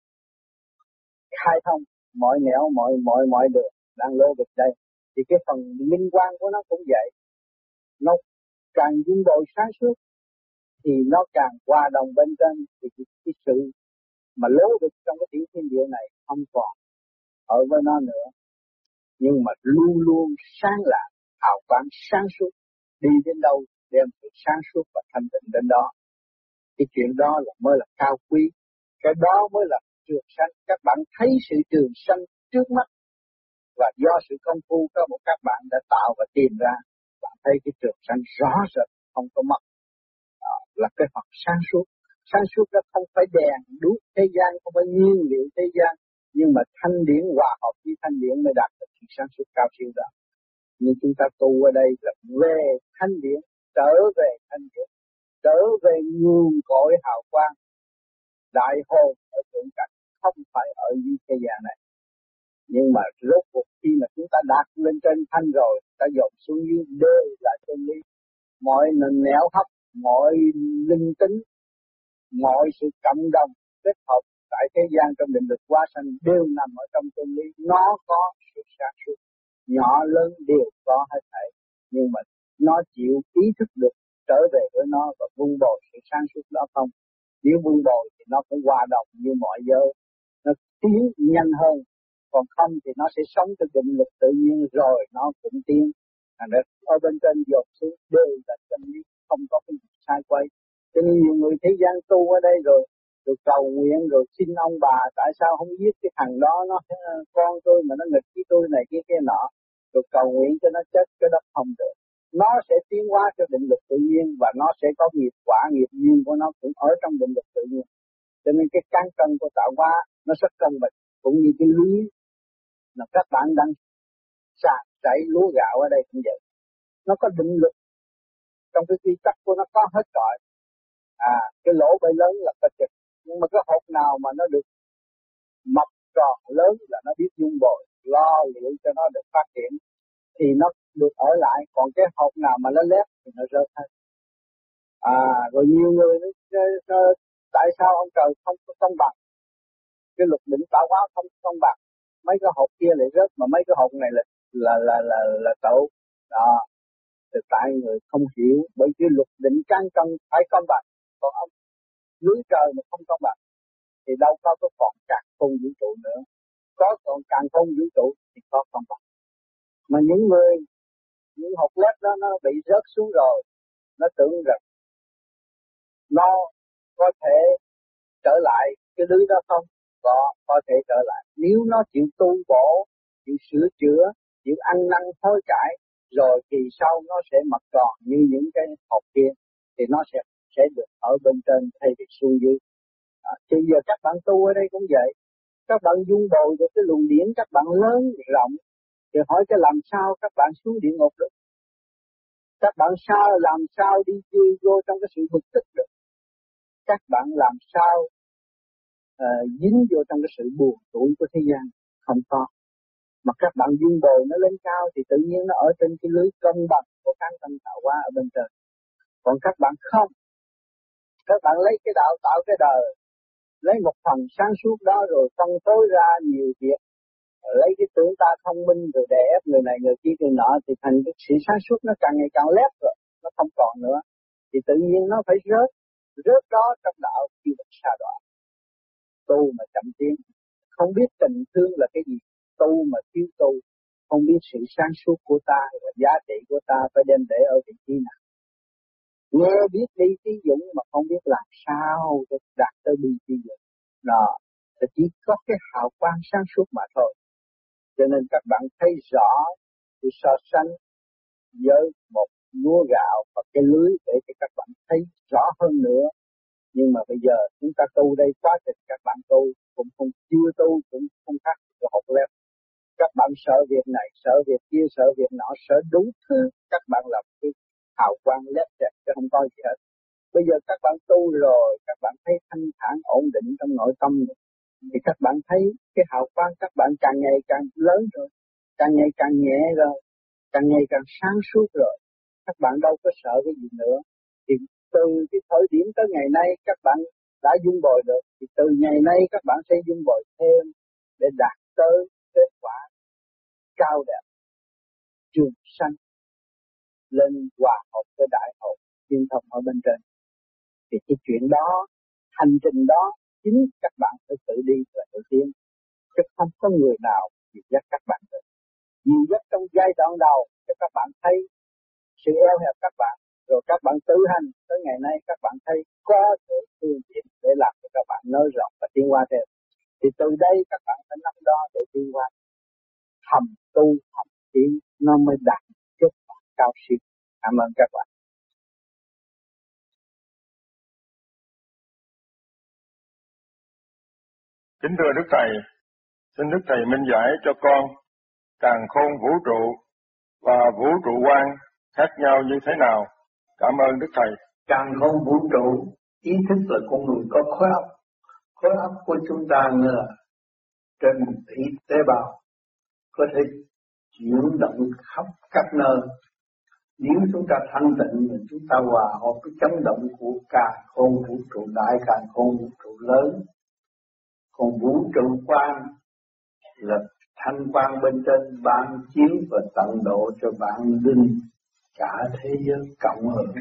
khai thông mọi nẻo mọi mọi mọi đường đang lô vực đây. Thì cái phần minh quang của nó cũng vậy, nó càng dung bồi sáng suốt thì nó càng hòa đồng bên trên, thì cái, cái sự mà lố được trong cái tiểu thiên địa này không còn ở với nó nữa, nhưng mà luôn luôn sáng lạng, hào quang sáng suốt, đi đến đâu đem sự sáng suốt và thanh tịnh đến đó. Cái chuyện đó là mới là cao quý, cái đó mới là trường sanh. Các bạn thấy sự trường sanh trước mắt, và do sự công phu của một các bạn đã tạo và tìm ra, bạn thấy cái trường sanh rõ rệt, không có mất. Đó là cái phần sáng suốt. Sáng suốt đó không phải đèn đuốc thế gian, không phải nhiên liệu thế gian, nhưng mà thanh điển hòa hợp với thanh điển mới đạt được sự sáng suốt cao siêu đó. Nhưng chúng ta tu ở đây là về thanh điển, trở về thanh điển, trở về nguồn cội hào quang đại hồn ở thượng cảnh, không phải ở dưới thế gian này. Nhưng mà rốt cuộc khi mà chúng ta đạt lên trên thanh rồi, ta dồn xuống dưới đều là chân lý. Mọi nền nẻo hấp, mọi linh tính, mọi sự cộng đồng kết hợp tại thế gian trong định lực hóa sanh đều nằm ở trong chân lý. Nó có sự sáng suốt, nhỏ lớn đều có hết thảy, nhưng mà nó chịu ý thức được trở về với nó và vun bồi sự sáng suốt đó không? Nếu vun bồi thì nó cũng hòa đồng như mọi giới, nó tiến nhanh hơn. Còn không thì nó sẽ sống theo định luật tự nhiên rồi nó cũng tiến. Thành ra ở bên trên dột xuống đều là chân lý, không có cái gì sai quay. Cho nên nhiều người thế gian tu ở đây rồi, rồi cầu nguyện, rồi xin ông bà tại sao không giết cái thằng đó, nó con tôi mà nó nghịch với tôi này kia kia nọ, rồi cầu nguyện cho nó chết, cái đó không được. Nó sẽ tiến hóa theo định luật tự nhiên và nó sẽ có nghiệp quả, nghiệp duyên của nó cũng ở trong định luật tự nhiên. Cho nên cái cán cân của tạo hóa nó rất cân bằng, cũng như cái lưới là các bạn đang sạc chảy lúa gạo ở đây cũng vậy. Nó có định luật, trong cái quy tắc của nó có hết rồi. À, cái lỗ bể lớn là có chực, nhưng mà cái hột nào mà nó được mập tròn lớn là nó biết dung bồi, lo liệu cho nó được phát triển thì nó được ở lại, còn cái hột nào mà nó lép thì nó rớt hết. À, rồi nhiều người nó, nó tại sao ông trời không có công bằng, cái luật định tạo hóa không công bằng, mấy cái hột kia lại rớt mà mấy cái hột này là là là là là tẩu đó. Thì tại người không hiểu, bởi cái luật định căn cân phải công bằng, còn ông lưới trời mà không công bằng thì đâu có có còn càn khôn vũ trụ nữa. Có còn càn khôn vũ trụ thì có công bằng. Mà những người những hột lép đó nó bị rớt xuống rồi, nó tưởng rằng nó có thể trở lại cái lưới đó không? Có, có thể trở lại. Nếu nó chịu tu bổ, chịu sửa chữa, chịu ăn năn hối cải, rồi thì sau nó sẽ mập tròn như những cái hột kia, thì nó sẽ sẽ được ở bên trên thay vì xuống dưới. À, thì giờ các bạn tu ở đây cũng vậy. Các bạn dung bồi được cái luồng điển các bạn lớn rộng, thì hỏi cái làm sao các bạn xuống địa ngục được? Các bạn sao làm sao đi chui vô trong cái sự bực tức được? Các bạn làm sao uh, dính vô trong cái sự buồn tủi của thế gian? Không có. Mà các bạn dung bồi nó lên cao thì tự nhiên nó ở trên cái lưới công bằng của cán cân tạo hóa ở bên trên. Còn các bạn không, các bạn lấy cái đạo tạo cái đời, lấy một phần sáng suốt đó rồi phân phối ra nhiều việc, lấy cái tưởng ta thông minh rồi đè ép người này người kia người nọ, thì thành cái sự sáng suốt nó càng ngày càng lép rồi, nó không còn nữa, thì tự nhiên nó phải rớt, rớt đó trong đạo kêu là sa đọa. Tu mà chậm tiến, không biết tình thương là cái gì, tu mà thiếu tu, không biết sự sáng suốt của ta và giá trị của ta phải đem để ở vị trí nào. Nghe biết đi trí dũng mà không biết làm sao để đạt tới đi trí dũng. Đó, thì chỉ có cái hào quang sáng suốt mà thôi. Cho nên các bạn thấy rõ sự so sánh với một lúa gạo và cái lưới để cho các bạn thấy rõ hơn nữa. Nhưng mà bây giờ chúng ta tu đây, quá trình các bạn tu cũng không, chưa tu cũng không khác được học lép. Các bạn sợ việc này, sợ việc kia, sợ việc nọ, sợ đúng thứ, các bạn làm cái hào quang lép chẹt chứ không có gì hết. Bây giờ các bạn tu rồi, các bạn thấy thanh thản ổn định trong nội tâm rồi, thì các bạn thấy cái hào quang các bạn càng ngày càng lớn rồi, càng ngày càng nhẹ rồi, càng ngày càng sáng suốt rồi. Các bạn đâu có sợ cái gì nữa. Thì từ cái thời điểm tới ngày nay các bạn đã dung bồi được, thì từ ngày nay các bạn sẽ dung bồi thêm để đạt tới kết quả cao đẹp, trường sanh, lên hòa hợp với đại hồn thiên thông ở bên trên. Thì cái chuyện đó, hành trình đó, chính các bạn phải tự đi và tự tiến. Chứ không có người nào dìu dắt các bạn được. Dìu dắt trong giai đoạn đầu cho các bạn thấy sự eo hẹp các bạn, rồi các bạn tự hành tới ngày nay các bạn thấy có thể phương tiện để làm cho các bạn nới rộng và tiến qua thêm. Thì từ đây các bạn phải nắm đó để tiến qua. Thầm tu, thầm tiến nó mới đạt kết quả cao siêu. Cảm ơn các bạn. Kính thưa Đức Thầy, xin Đức Thầy minh giải cho con càn khôn vũ trụ và vũ trụ quan khác nhau như thế nào. Cảm ơn Đức Thầy. Càn khôn vũ trụ, ý thức là con người có khối óc. Khối óc của chúng ta là trên một tỷ tế bào, có thể chuyển động khắp các nơi. Nếu chúng ta thanh tịnh thì chúng ta hòa hợp với chấn động của càn khôn vũ trụ đại, càn khôn vũ trụ lớn. Còn vũ trụ quan là thanh quan bên trên ban chiếu và tận độ cho bạn linh cả thế giới cộng hưởng.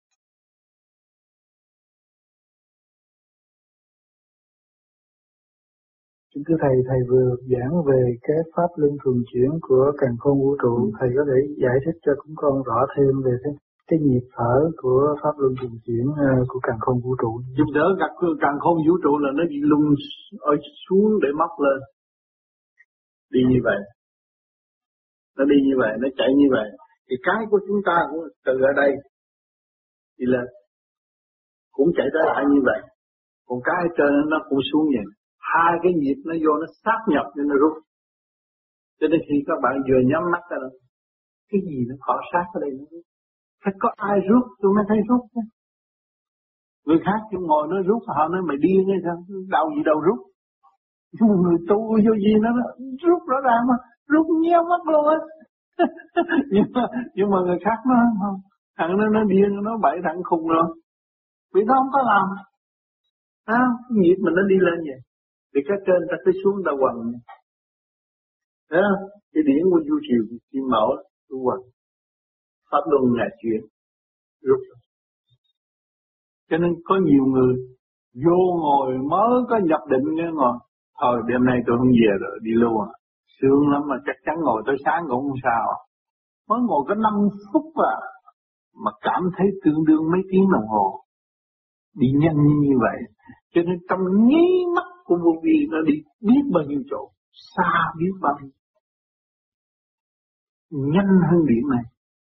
Kính thưa Thầy, Thầy vừa giảng về cái pháp luân thường chuyển của càn khôn vũ trụ. Thầy có thể giải thích cho chúng con rõ thêm về cái, cái nhịp thở của pháp luân thường chuyển của càn khôn vũ trụ. Nhịp thở càn khôn vũ trụ là nó đi lung ở xuống để móc lên. Đi như vậy. Nó đi như vậy, nó chạy như vậy. Thì cái của chúng ta cũng từ ở đây đi lên. Cũng chạy tới lại như vậy. Còn cái ở trên nó cũng xuống vậy. Hai cái nhịp nó vô nó sát nhập nên nó rút. Cho nên khi các bạn vừa nhắm mắt ra đó, cái gì nó cọ sát ở đây nó rút. Phải có ai rút tôi mới thấy rút. Người khác chứ ngồi nó rút, họ nói mày điên hay sao, đâu gì đâu rút. Nhưng mà người tu vô gì nó rút rõ ràng mà, rút nhéo mắt luôn á. nhưng mà nhưng mà người khác nó không, thằng nó nó điên, nó bậy, thằng khùng rồi. Vì nó không có làm. À, nhịp mình nó đi lên vậy. Thì các trên ta tới xuống ta quần. Đó, cái điển của du triều kim mẫu tu quần. Pháp luân là chuyện rút. Cho nên có nhiều người vô ngồi mới có nhập định nghe ngồi. Thôi đêm nay tôi không về rồi, đi luôn à. Sướng lắm mà chắc chắn ngồi tới sáng cũng không sao. Mới ngồi có năm phút à. Mà cảm thấy tương đương mấy tiếng đồng hồ. Đi nhanh như vậy. Cho nên trong nháy mắt của vô vi nó đi biết bao nhiêu chỗ. Xa biết bao nhiêu. Nhanh hơn điểm này.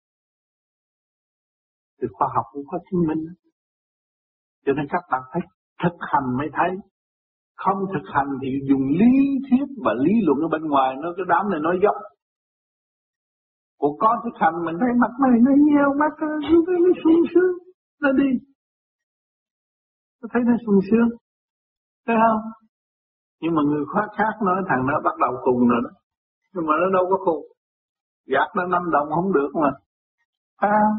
Thì khoa học cũng có chứng minh. Cho nên các bạn phải thực hành mới thấy. Không thực hành thì dùng lý thuyết và lý luận ở bên ngoài nó cái đám này nói dốc. Còn có thực hành mình thấy mặt này nó nheo mắt nó thấy nó sung sướng. Nó đi. Nó thấy nó sung sướng. Thấy không? Nhưng mà người khác khác nói thằng nó bắt đầu cùng rồi đó. Nhưng mà nó đâu có cùng. Gạt nó năm đồng không được mà. Thấy không?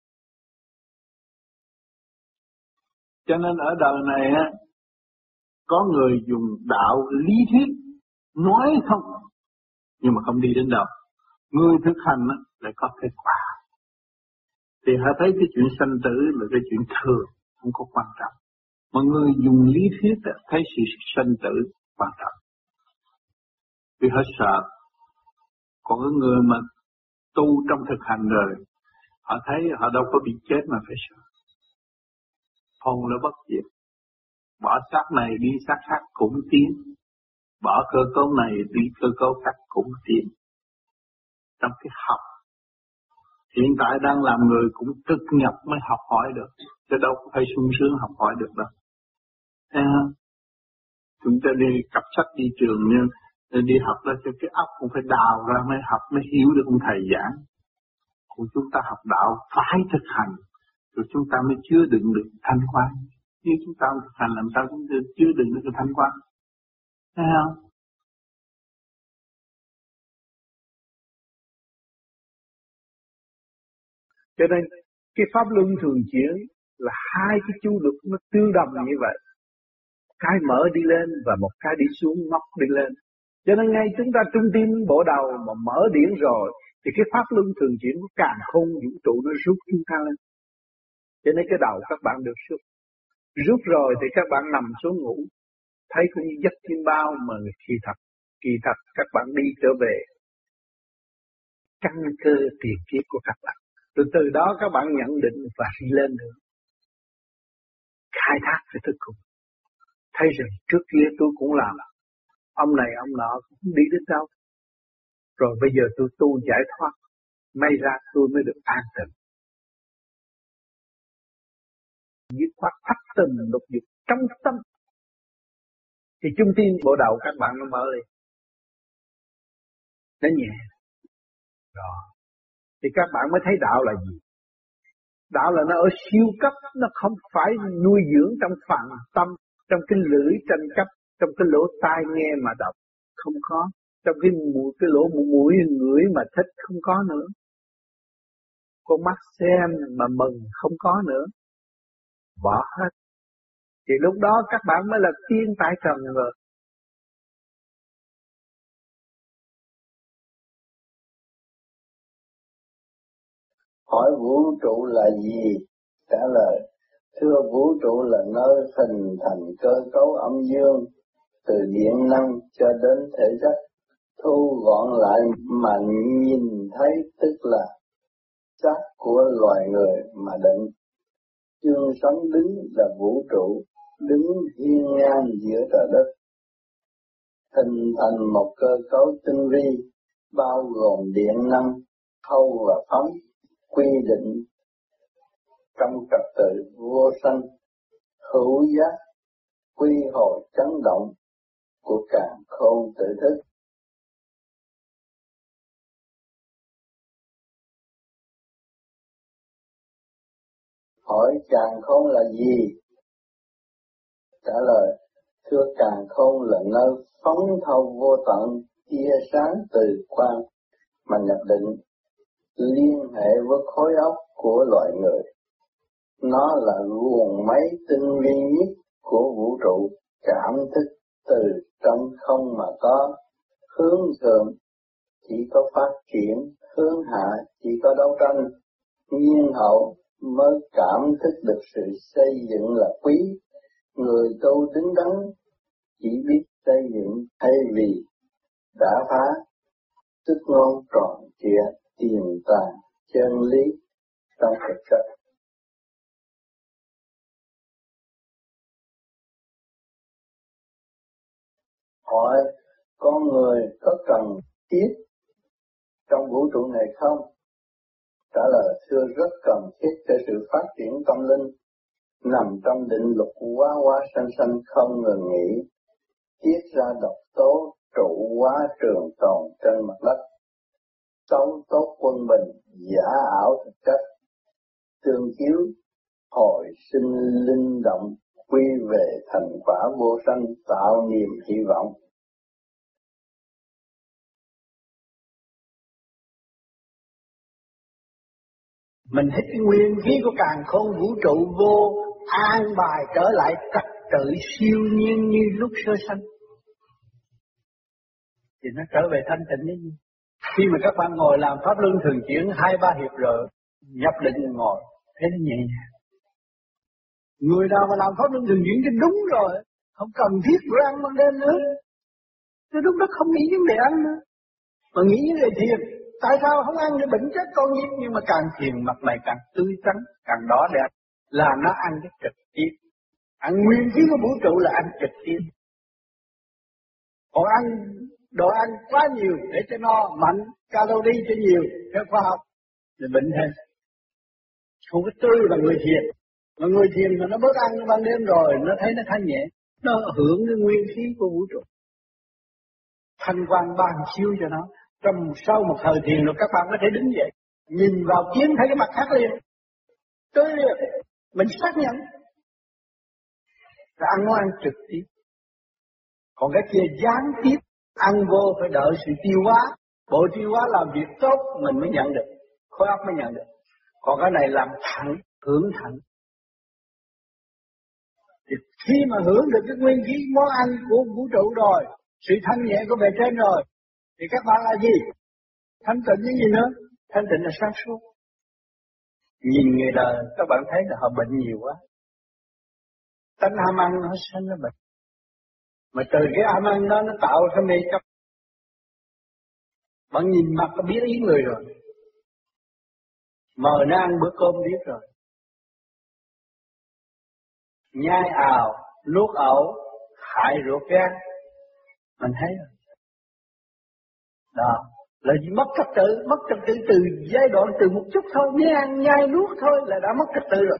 Cho nên ở đời này á, có người dùng đạo lý thuyết nói không, nhưng mà không đi đến đâu. Người thực hành á, lại có kết quả. Thì họ thấy cái chuyện sanh tử là cái chuyện thường, không có quan trọng. Mà người dùng lý thuyết á, thấy sự sanh tử quan trọng. Vì họ sợ. Còn cái người mà tu trong thực hành rồi, họ thấy họ đâu có bị chết mà phải sợ. Hồn là bất diệt. Bỏ xác này đi xác khác cũng tiến. Bỏ cơ cấu này đi cơ cấu khác cũng tiến. Trong cái học. Hiện tại đang làm người cũng cực nhập mới học hỏi được. Chứ đâu có phải sung sướng học hỏi được đâu. Thấy không? Chúng ta đi cặp sách đi trường nhưng đi học ra cho cái óc cũng phải đào ra mới học mới hiểu được ông thầy giảng. Còn chúng ta học đạo phải thực hành. Rồi chúng ta mới chứa đựng được thanh quan. Nếu chúng ta thực hành làm sao chúng ta chứa đựng được thanh quan. Thấy không? Cho nên cái pháp luân thường chuyển là hai cái chu luật nó tương đồng như vậy. Cái mở đi lên và một cái đi xuống móc đi lên. Cho nên ngay chúng ta trung tim bộ đầu mà mở điển rồi thì cái pháp luân thường chuyển của càn khôn vũ trụ nó rút chúng ta lên. Cho nên cái đầu các bạn được sức. Rút rồi thì các bạn nằm xuống ngủ, thấy cũng như giấc chim bao mà kỳ thật, kỳ thật các bạn đi trở về căn cơ tiền kiếp của các bạn. Từ từ đó các bạn nhận định và đi lên nữa. Khai thác cái thức cùng. Thấy rằng trước kia tôi cũng làm, ông này ông nọ cũng không đi đến đâu. Rồi bây giờ tôi tu giải thoát, may ra tôi mới được an tịnh. Dứt khoát thắt tình lục dục trong tâm. Thì trung tim bộ đầu các bạn nó mở lên. Nó nhẹ. Rồi. Thì các bạn mới thấy đạo là gì? Đạo là nó ở siêu cấp, nó không phải nuôi dưỡng trong phàm tâm, trong cái lưỡi tranh chấp, trong cái lỗ tai nghe mà đọc, không có. Trong cái mũi, cái lỗ mũi ngửi mà thích không có nữa. Con mắt xem mà mừng không có nữa. Bỏ hết. Thì lúc đó các bạn mới là tiên tại trần rồi. Hỏi vũ trụ là gì? Trả lời, thưa vũ trụ là nơi hình thành cơ cấu âm dương, từ điện năng cho đến thể chất, thu gọn lại mà nhìn thấy tức là xác của loài người mà định. Chương sống đứng là vũ trụ, đứng hiên ngang giữa trời đất, hình thành một cơ cấu tinh vi, bao gồm điện năng, thâu và phóng, quy định trong trật tự vô sanh, hữu giác, quy hồi chấn động của càn khôn tự thức. Hỏi càn khôn là gì? Trả lời, thưa càn khôn là nơi phóng thâu vô tận tia sáng từ quang mà nhập định, liên hệ với khối óc của loài người. Nó là nguồn máy tinh vi nhất của vũ trụ, cảm thức từ trong không mà có, hướng thượng chỉ có phát triển, hướng hạ chỉ có đấu tranh, nhiên hậu mới cảm thức được sự xây dựng là quý. Người tu đứng đắn chỉ biết xây dựng thay vì đã phá, tức ngôn tròn trịa, tiền tàng, chân lý trong thực chất. Hỏi con người có cần thiết trong vũ trụ này không? Trả lời, thưa rất cần thiết cho sự phát triển tâm linh, nằm trong định luật hóa hóa sanh sanh không ngừng nghỉ, tiết ra độc tố trụ hóa trường tồn trên mặt đất, xấu tốt quân bình, giả ảo thực chất, tương chiếu hồi sinh linh động, quy về thành quả vô sanh, tạo niềm hy vọng. Mình thấy cái nguyên khí của càn khôn vũ trụ vô an bài trở lại trật tự siêu nhiên như lúc sơ sanh, thì nó trở về thanh tịnh đấy. Khi mà các bạn ngồi làm pháp luân thường chuyển hai ba hiệp rồi nhập định ngồi thấy nó nhẹ nhàng. Người nào mà làm pháp luân thường chuyển thì đúng rồi, không cần thiết bữa ăn ban đêm nữa. Cái lúc đó không nghĩ vấn đề ăn nữa, mà nghĩ vấn đề thiền. Tại sao không ăn để bệnh chết con nhiễm? Nhưng mà càng thiền mặt mày càng tươi tắn, càng đỏ đẹp, là nó ăn cái trực tiếp. Ăn nguyên khí của vũ trụ là ăn trực tiếp. Còn ăn đồ ăn quá nhiều để cho no mạnh, calorie cho nhiều theo khoa học thì bệnh thêm. Không có tươi bằng người thiền. Mà người thiền mà nó bớt ăn ban đêm rồi, nó thấy nó thanh nhẹ, nó hưởng cái nguyên khí của vũ trụ. Thanh quan ban chiếu cho nó. Trong sau một thời thiền rồi các bạn có thể đứng dậy, nhìn vào kiến thấy cái mặt khác liền, tươi liền, mình xác nhận là ăn nó ăn trực tiếp. Còn cái kia gián tiếp, ăn vô phải đợi sự tiêu hóa, bộ tiêu hóa làm việc tốt mình mới nhận được, khối óc mới nhận được. Còn cái này làm thẳng, hưởng thẳng. Thì khi mà hưởng được cái nguyên khí món ăn của vũ trụ rồi, sự thanh nhẹ của bề trên rồi, thì các bạn là gì? Thanh tịnh như gì nữa? Thanh tịnh là sáng suốt. Nhìn người đời các bạn thấy là họ bệnh nhiều quá. tánh ham ăn nó sanh nó bệnh. Mà từ cái ham ăn đó nó tạo cái mê chấp. Bạn nhìn mặt có biết ý người rồi. Mời nó ăn bữa cơm biết rồi. Nhai ào, nuốt ẩu, hại ruột gan. Mình thấy rồi. Đó, là gì mất trật tự, mất trật tự từ giai đoạn từ một chút thôi, nhai ăn, nhai nuốt thôi là đã mất trật tự rồi.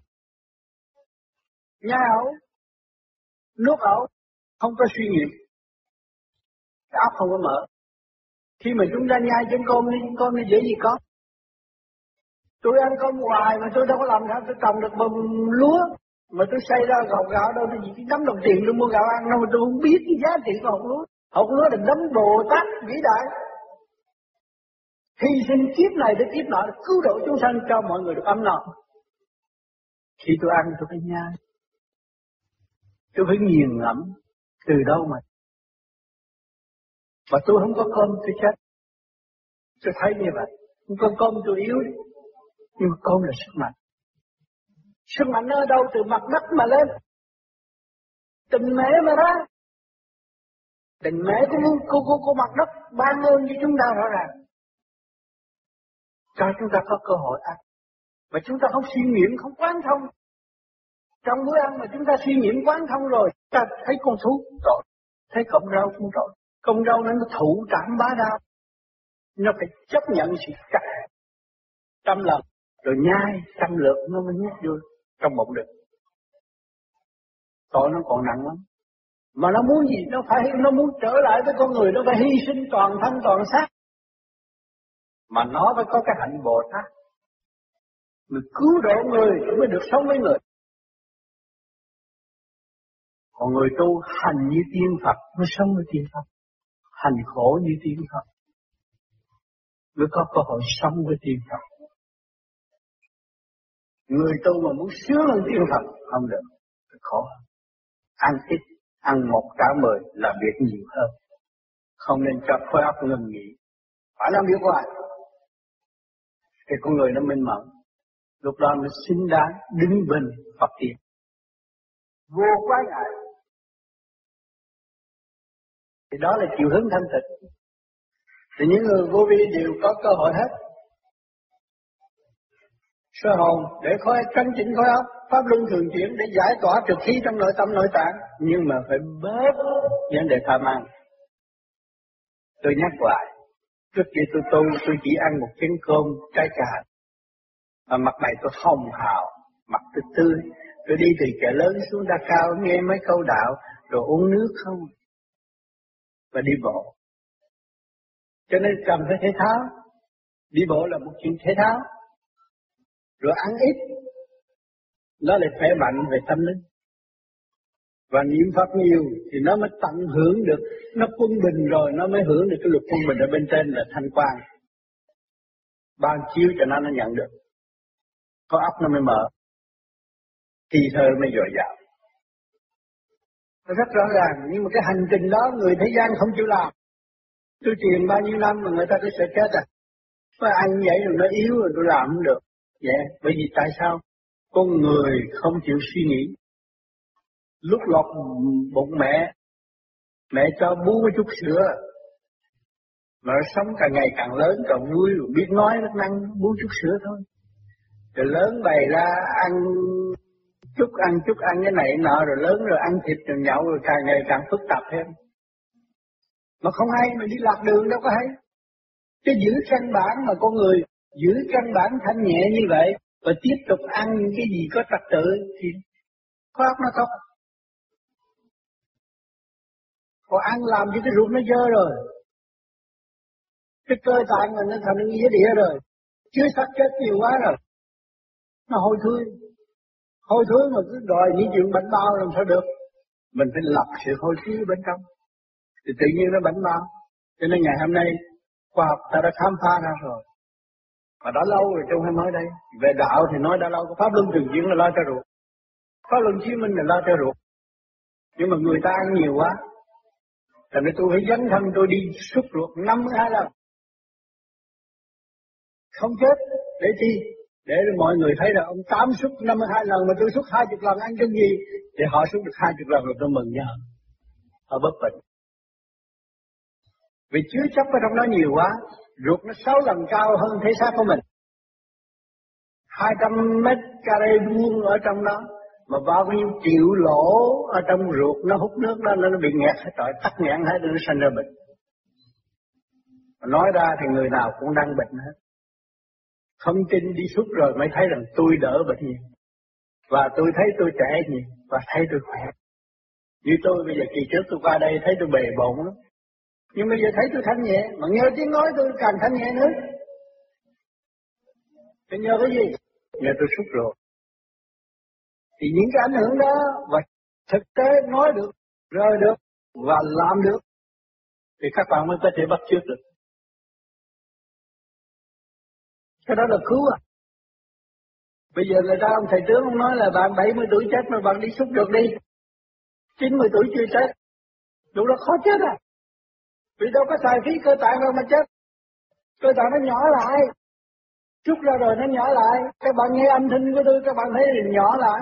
Nhai ẩu, nuốt ẩu, không có suy nghĩ, cái óc không có mở. Khi mà chúng ta nhai trên cơm đi, cơm nó dễ gì có. Tôi ăn cơm hoài mà tôi đâu có làm sao tôi trồng được bầm lúa. Mà tôi xây ra gạo gạo đâu, tôi chỉ đấm đồng tiền tôi mua gạo ăn đâu mà tôi không biết cái giá trị của hột lúa. Hột lúa là đấng Bồ Tát vĩ đại. Hy sinh kiếp này để kiếp nọ để cứu độ chúng sanh cho mọi người được ấm no. Khi tôi ăn tôi phải nhai. Tôi phải nghiền ngẫm từ đâu mà. Mà tôi không có cơm tôi chết. Tôi thấy như vậy. Không có cơm tôi yếu. Nhưng mà cơm là sức mạnh. Sức mạnh nó ở đâu? Từ mặt đất mà lên. Tình mẹ mà ra. Tình mẹ của, của, của, của mặt đất ban ơn cho chúng ta rõ ràng. Cho chúng ta có cơ hội ăn. Mà chúng ta không suy nghiệm, không quán thông. Trong bữa ăn mà chúng ta suy nghiệm quán thông rồi, ta thấy con thú tội, thấy cọng rau cũng tội. Cọng rau nó thụ trảm bá đạo. Nó phải chấp nhận sự cắt trăm lần, rồi nhai trăm lượt nó mới nhét vô trong bụng được. Tội nó còn nặng lắm. Mà nó muốn gì? Nó phải nó muốn trở lại với con người, nó phải hy sinh toàn thân toàn xác. Mà nó phải có cái hạnh Bồ Tát. Mình cứu độ người mới được sống với người. Còn người tu hành như tiên Phật mới sống với tiên Phật. Hành khổ như tiên Phật mới có cơ hội sống với tiên Phật. Người tu mà muốn sướng hơn tiên Phật không được, khổ. Ăn ít, ăn một cả mười là việc nhiều hơn. Không nên cho khối óc ngừng nghỉ. Phải làm việc hoài. Thì con người nó minh mẫn. Lúc đó mới xứng đáng đứng bên Phật tiên. Vô quá ngại. Thì đó là chiều hướng thanh tịnh. Thì những người vô vi đều có cơ hội hết. Sơ hồn để khối tránh chỉnh khối óc, pháp luân thường chuyển để giải tỏa trực khí trong nội tâm nội tạng, nhưng mà phải bớt vấn đề tham ăn. Tôi nhắc lại, trước khi tôi tu tôi chỉ ăn một chén cơm trái cà, mà mặt mày tôi hồng hào, mặt tôi tươi. Tôi đi từ chợ lớn xuống Đa Cao nghe mấy câu đạo, rồi uống nước không, và đi bộ. Cho nên cần phải thể thao. Đi bộ là một chuyện thể thao. Rồi ăn ít, nó lại khỏe mạnh về tâm linh. Và niệm Phật nhiều thì nó mới tận hưởng được, nó quân bình rồi nó mới hưởng được cái luật quân bình ở bên trên là thanh quan. Ban chiếu cho nó nó nhận được. Có óc nó mới mở. Thì thơ mới dồi dào. Nó rất rõ ràng, nhưng mà cái hành trình đó người thế gian không chịu làm. Tôi truyền bao nhiêu năm mà người ta cứ sợ chết à. Mà ăn vậy rồi nó yếu rồi tôi làm không được. Vậy, yeah. Bởi vì tại sao? Con người không chịu suy nghĩ. Lúc lọt bụng mẹ, mẹ cho bú một chút sữa. Mà nó sống càng ngày càng lớn, càng vui, rồi biết nói, biết năng, bú chút sữa thôi. Rồi lớn bày ra ăn chút, ăn chút, ăn cái này nọ, rồi lớn rồi ăn thịt rồi nhậu, rồi càng ngày càng phức tạp thêm. Mà không hay, mà đi lạc đường đâu có hay. Chứ giữ căn bản mà con người giữ căn bản thanh nhẹ như vậy và tiếp tục ăn những cái gì có trật tự thì khối óc nó tốt. Còn ăn làm cho cái ruột nó dơ rồi, cái cơ tạng mình nó thành nghĩa địa rồi, chứa xác chết nhiều quá rồi, nó hôi thối, hôi thối mà cứ đòi những chuyện bệnh bao làm sao được. Mình phải lọc sự hôi thối bên trong thì tự nhiên nó bệnh bao. Cho nên ngày hôm nay khoa học ta đã khám phá ra rồi. Mà đã lâu rồi trong hay mới đây. Về đạo thì nói đã lâu, pháp luân thường chuyển là lo cho ruột, pháp luân chiếu minh là lo cho ruột. Nhưng mà người ta ăn nhiều quá, thành ra tôi phải dấn thân tôi đi xuất ruột năm mươi hai lần. Không chết, để chi? để mọi người thấy là ông tám suất năm mươi hai lần mà tôi suất hai chục lần ăn cái gì thì họ suất được hai chục lần rồi tôi mừng cho họ. Họ bất bệnh. Vì chứa chấp ở trong đó nhiều quá, ruột nó sáu lần cao hơn thể xác của mình. Hai trăm mét carê vuông ở trong đó, mà bao nhiêu triệu lỗ ở trong ruột nó hút nước đó, nó bị nghẹt hết rồi, tắc nghẽn hết rồi nó sinh ra bệnh. Nói ra thì người nào cũng đang bệnh hết. Không tin đi suốt rồi mới thấy rằng tôi đỡ bệnh nhiều. Và tôi thấy tôi trẻ nhiều, và thấy tôi khỏe. Như tôi bây giờ kỳ trước tôi qua đây thấy tôi bề bộn lắm. Nhưng bây giờ thấy tôi thanh nhẹ, mà nhờ tiếng nói tôi càng thanh nhẹ nữa. Thì nhờ cái gì? Nhờ tôi suốt rồi. Thì những cái ảnh hưởng đó, và thực tế nói được, rơi được, và làm được, thì các bạn mới có thể bắt chước được. Cái đó là cứu à. Bây giờ người ta ông thầy tướng ông nói là bạn bảy mươi tuổi chết mà bạn đi xúc được đi. chín mươi tuổi chưa chết. Lúc đó khó chết à. Vì đâu có xài phí cơ tạng đâu mà chết. Cơ tạng nó nhỏ lại. Xúc ra rồi nó nhỏ lại. Các bạn nghe âm thanh của tôi các bạn thấy thì nhỏ lại.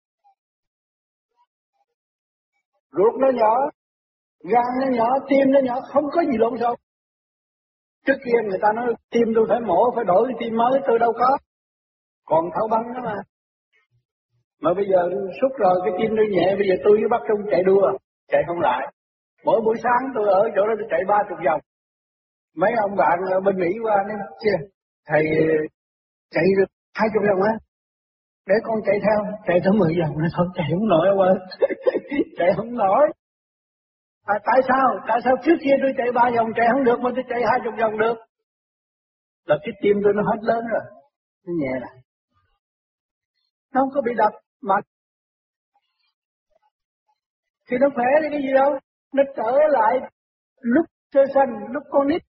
Ruột nó nhỏ, gan nó nhỏ, tim nó nhỏ, không có gì lộn xộn. Trước kia người ta nói tim tôi phải mổ, phải đổi cái tim mới, tôi đâu có. Còn thấu băng đó mà. Mà bây giờ xúc rồi cái tim tôi nhẹ, bây giờ tôi với bác Trung chạy đua, chạy không lại. Mỗi buổi sáng tôi ở chỗ đó tôi chạy ba chục vòng. Mấy ông bạn ở bên Mỹ qua nói, thầy chạy được hai chục vòng á. Để con chạy theo, chạy tới mười vòng nó thôi, chạy không nổi ông ơi. Chạy không nổi. À, tại sao? Tại sao trước kia tôi chạy ba vòng chạy không được mà tôi chạy hai chục vòng được? Là cái tim tôi nó hết lớn rồi. Nó nhẹ lại. Nó không có bị đập mà. Thì nó khỏe thì cái gì đâu. Nó trở lại lúc sơ sanh, lúc con nít.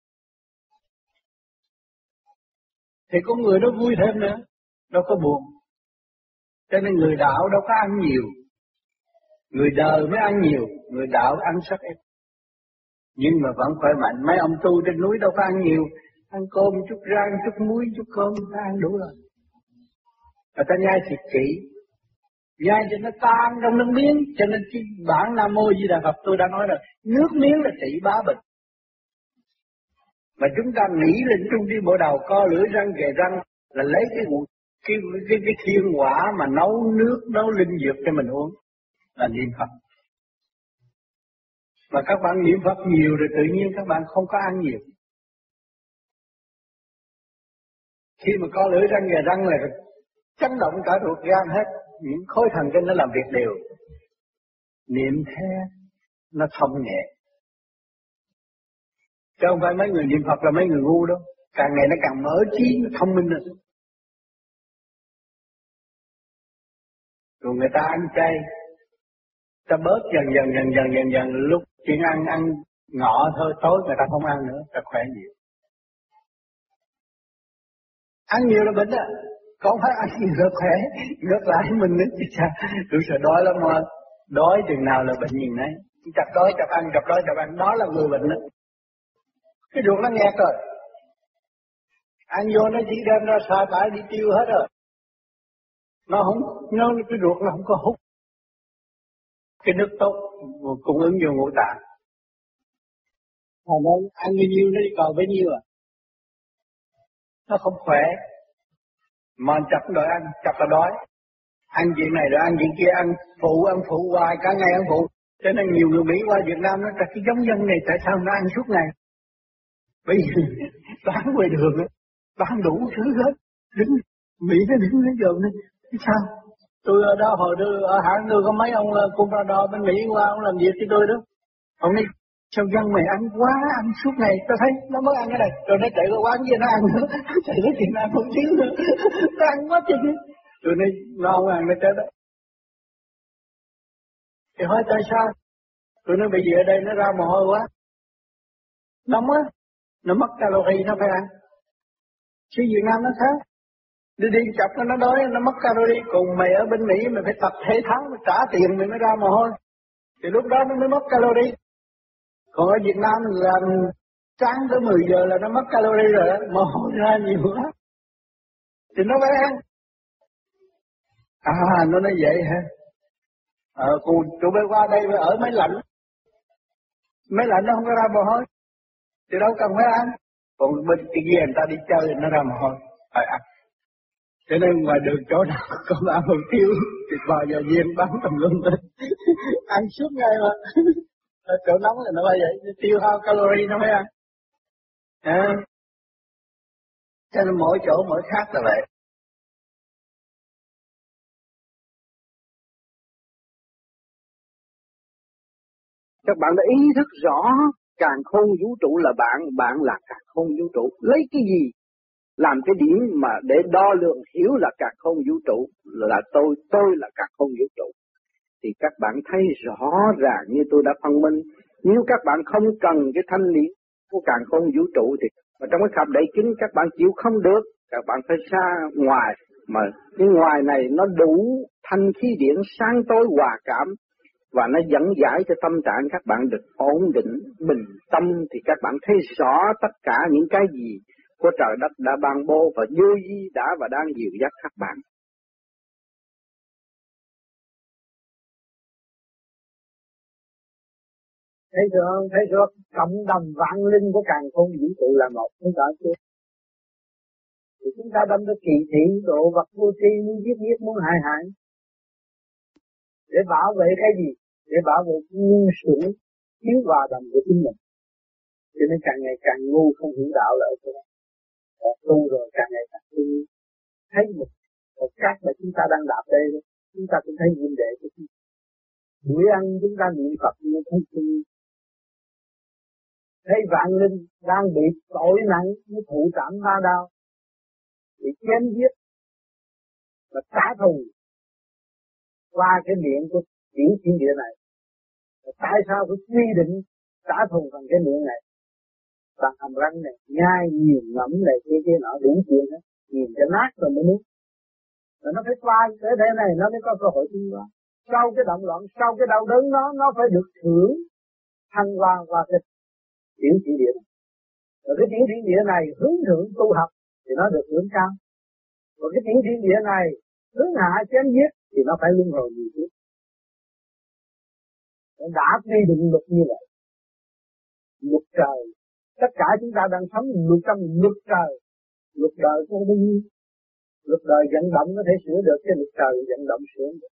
Thì con người nó vui thêm nữa. Đâu có buồn. Cho nên người đạo đâu có ăn nhiều. Người đời mới ăn nhiều. Người đạo ăn sắc ít. Nhưng mà vẫn khỏe mạnh. Mấy ông tu trên núi đâu có ăn nhiều. Ăn cơm chút rang, chút muối, chút cơm. Ta ăn đủ rồi. Người ta nhai thịt kỹ. Nhai cho nó tan trong nước miếng. Cho nên cái bản Nam Mô Di Đà Phật tôi đã nói rồi. Nước miếng là trị bá bệnh. Mà chúng ta nghĩ lên trung đi bộ đầu co lưỡi răng kề răng. Là lấy cái cái cái, cái thiên quả mà nấu nước, nấu linh dược cho mình uống. Là niệm Phật. Mà các bạn niệm Phật nhiều rồi tự nhiên các bạn không có ăn nhiều. Khi mà co lưỡi răng kề răng là chấn động cả ruột gan hết. Những khối thần kinh nó làm việc đều. Niệm theo nó thông nhẹ. Chứ không phải mấy người niệm Phật là mấy người ngu đâu. Càng ngày nó càng mở trí, nó thông minh hơn. Rồi người ta ăn chay, ta bớt dần dần dần dần dần dần lúc chuyện ăn ăn ngọ thôi, tối người ta không ăn nữa, ta khỏe nhiều. Ăn nhiều là bệnh á, không phải ăn nhiều là khỏe, ngược lại mình nữa chứ sao? Tôi sợ đói lắm mà, đói chừng nào là bệnh nhìn đấy, chặt đói chặt ăn, chặt đói chặt ăn, đó là người bệnh đó. Cái ruột nó nghẹt rồi, ăn vô nó chỉ đem ra xả tải đi tiêu hết rồi. Nó không, nó cái ruột nó không có hút cái nước tốt cung ứng vô ngũ tạng. Mà nó ăn bao nhiêu nó đi còn bấy nhiêu à. Nó không khỏe. Mà chặt đòi ăn, chặt là đói. Ăn chuyện này rồi ăn chuyện kia, ăn phụ, ăn phụ hoài, cả ngày ăn phụ. Cho nên nhiều người Mỹ qua Việt Nam nó là cái giống dân này tại sao nó ăn suốt ngày. Bởi vì bán ngoài đường á, bán đủ thứ hết. Đứng, Mỹ nó đứng nó dồn nó. Sao? Tôi ở đó hồi đó ở hãng tôi có mấy ông comprador bên Mỹ qua ông làm việc với tôi đó. Ông đi sao dân mày ăn quá, ăn suốt ngày, tôi thấy nó mới ăn cái này, rồi nó chạy qua quán kia nó ăn nữa, chạy tới kia nó ăn một xíu nữa, nó ăn quá chừng. Rồi nó nó không ăn nó chết đó. Thì hỏi tại sao? Tôi nói bây giờ ở đây nó ra mồ hôi quá, nóng á, nó mất calorie nó phải ăn. Chứ Việt Nam nó khác. Đi đi chập nó đói, nó mất calorie. Còn mày ở bên Mỹ mày phải tập thể thao, mày trả tiền mày mới ra mồ hôi. Thì lúc đó nó mới mất calorie. Còn ở Việt Nam làm sáng tới mười giờ là nó mất calorie rồi, mồ hôi ra nhiều quá. Thì nó phải ăn. À, nó nói vậy hả? Ờ, cô, tụi bay qua đây ở máy lạnh. Máy lạnh nó không có ra mồ hôi. Thì đâu cần phải ăn. Còn bên kia người ta đi chơi nó ra mồ hôi. Phải ăn. Cho nên ngoài đường chỗ nào có ăn hủ tiếu thì vào giờ viên bắn tầm lum lên. Ăn suốt ngày mà. Ở chỗ nóng là nó phải vậy. Tiêu hao calorie nó phải ăn. À. Cho nên mỗi chỗ mỗi khác là vậy. Các bạn đã ý thức rõ càn khôn vũ trụ là bạn, bạn là càn khôn vũ trụ. Lấy cái gì làm cái điểm mà để đo lường hiểu là càn khôn vũ trụ là tôi, tôi là càn khôn vũ trụ. Thì các bạn thấy rõ ràng như tôi đã phân minh. Nếu các bạn không cần cái thanh lý của càn khôn vũ trụ thì mà trong cái khắp đẩy chính các bạn chịu không được. Các bạn phải ra ngoài. Mà cái ngoài này nó đủ thanh khí điển sáng tối hòa cảm. Và nó dẫn giải cho tâm trạng các bạn được ổn định, bình tâm thì các bạn thấy rõ tất cả những cái gì của trời đất đã ban bố và vô vi đã và đang dìu dắt các bạn. Thấy chưa không? Thấy chưa? Cộng đồng vạn linh của càn khôn vũ trụ là một, chúng ta chưa? Thì chúng ta đâm tới kỳ thị độ vật vô tri, muốn giết giết, muốn hại hại. Để bảo vệ cái gì? Để bảo vệ nguyên sự thiếu hòa đồng của chính mình. Cho nên càng ngày càng ngu không hiểu đạo là ở chỗ đó. Còn tu rồi càng ngày càng tu. Thấy một, một cách mà chúng ta đang đạp đây, chúng ta cũng thấy vấn đề của chúng ta. Buổi ăn chúng ta niệm Phật nhưng thấy tu. Thấy vạn linh đang bị tội nặng, nó thụ cảm ma đau, bị chém giết và trả thù qua cái miệng của tiểu thiên địa này. Và tại sao phải quy định trả thù bằng cái miệng này, bằng hàm răng này, nhai nhiều ngẫm này kia kia nọ đủ chuyện đó, nhìn cho nát rồi mới nuốt. Rồi nó phải qua cái thế này nó mới có cơ hội tiến hóa. Sau cái động loạn, sau cái đau đớn nó, nó phải được thưởng thăng hoa qua cái tiểu thiên địa này. Rồi cái tiểu thiên địa này hướng thượng tu học thì nó được hưởng cao. Rồi cái tiểu thiên địa này hướng hạ chém giết thì nó phải luân hồi nhiều chút. Nó đã quy định luật như vậy. Luật trời. Tất cả chúng ta đang sống luật trong luật trời. Luật đời không bao nhiêu. Luật đời vận động có thể sửa được, cái luật trời vận động sửa được.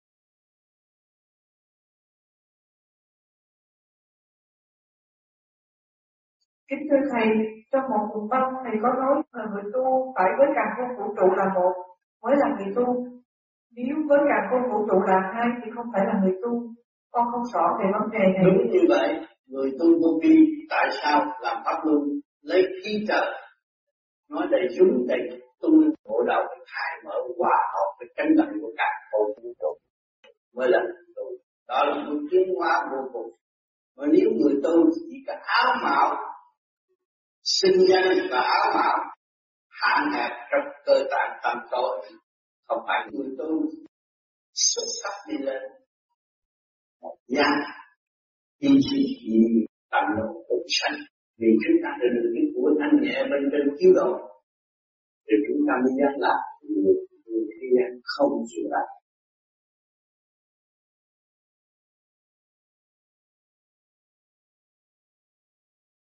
Kính thưa Thầy, trong một cuộn băng Thầy có nói là người tu phải với càn khôn vũ trụ là một mới là người tu. Nếu với càn khôn vũ trụ là hai thì không phải là người tu. Con không rõ về vấn đề này. Đúng như vậy, người tu vô vi tại sao làm pháp luân lấy khí trời nói đầy chúng đầy tu bộ đầu khai mở hòa hợp với cánh mạnh của càn khôn vũ trụ mới là người tu. Đó là một tiến hóa vô cùng. Mà nếu người tu chỉ có áo mạo sinh nhân và áo mạo hạn hẹp trong cơ tạng tâm tối, không phải người tu xuất sắc đi lên một nhà đi chỉ tận độ cuộc sanh. Vì chúng ta đã được cái của thanh nhẹ bên trên chiếu độ thì chúng ta mới dám làm người người kia không chịu làm.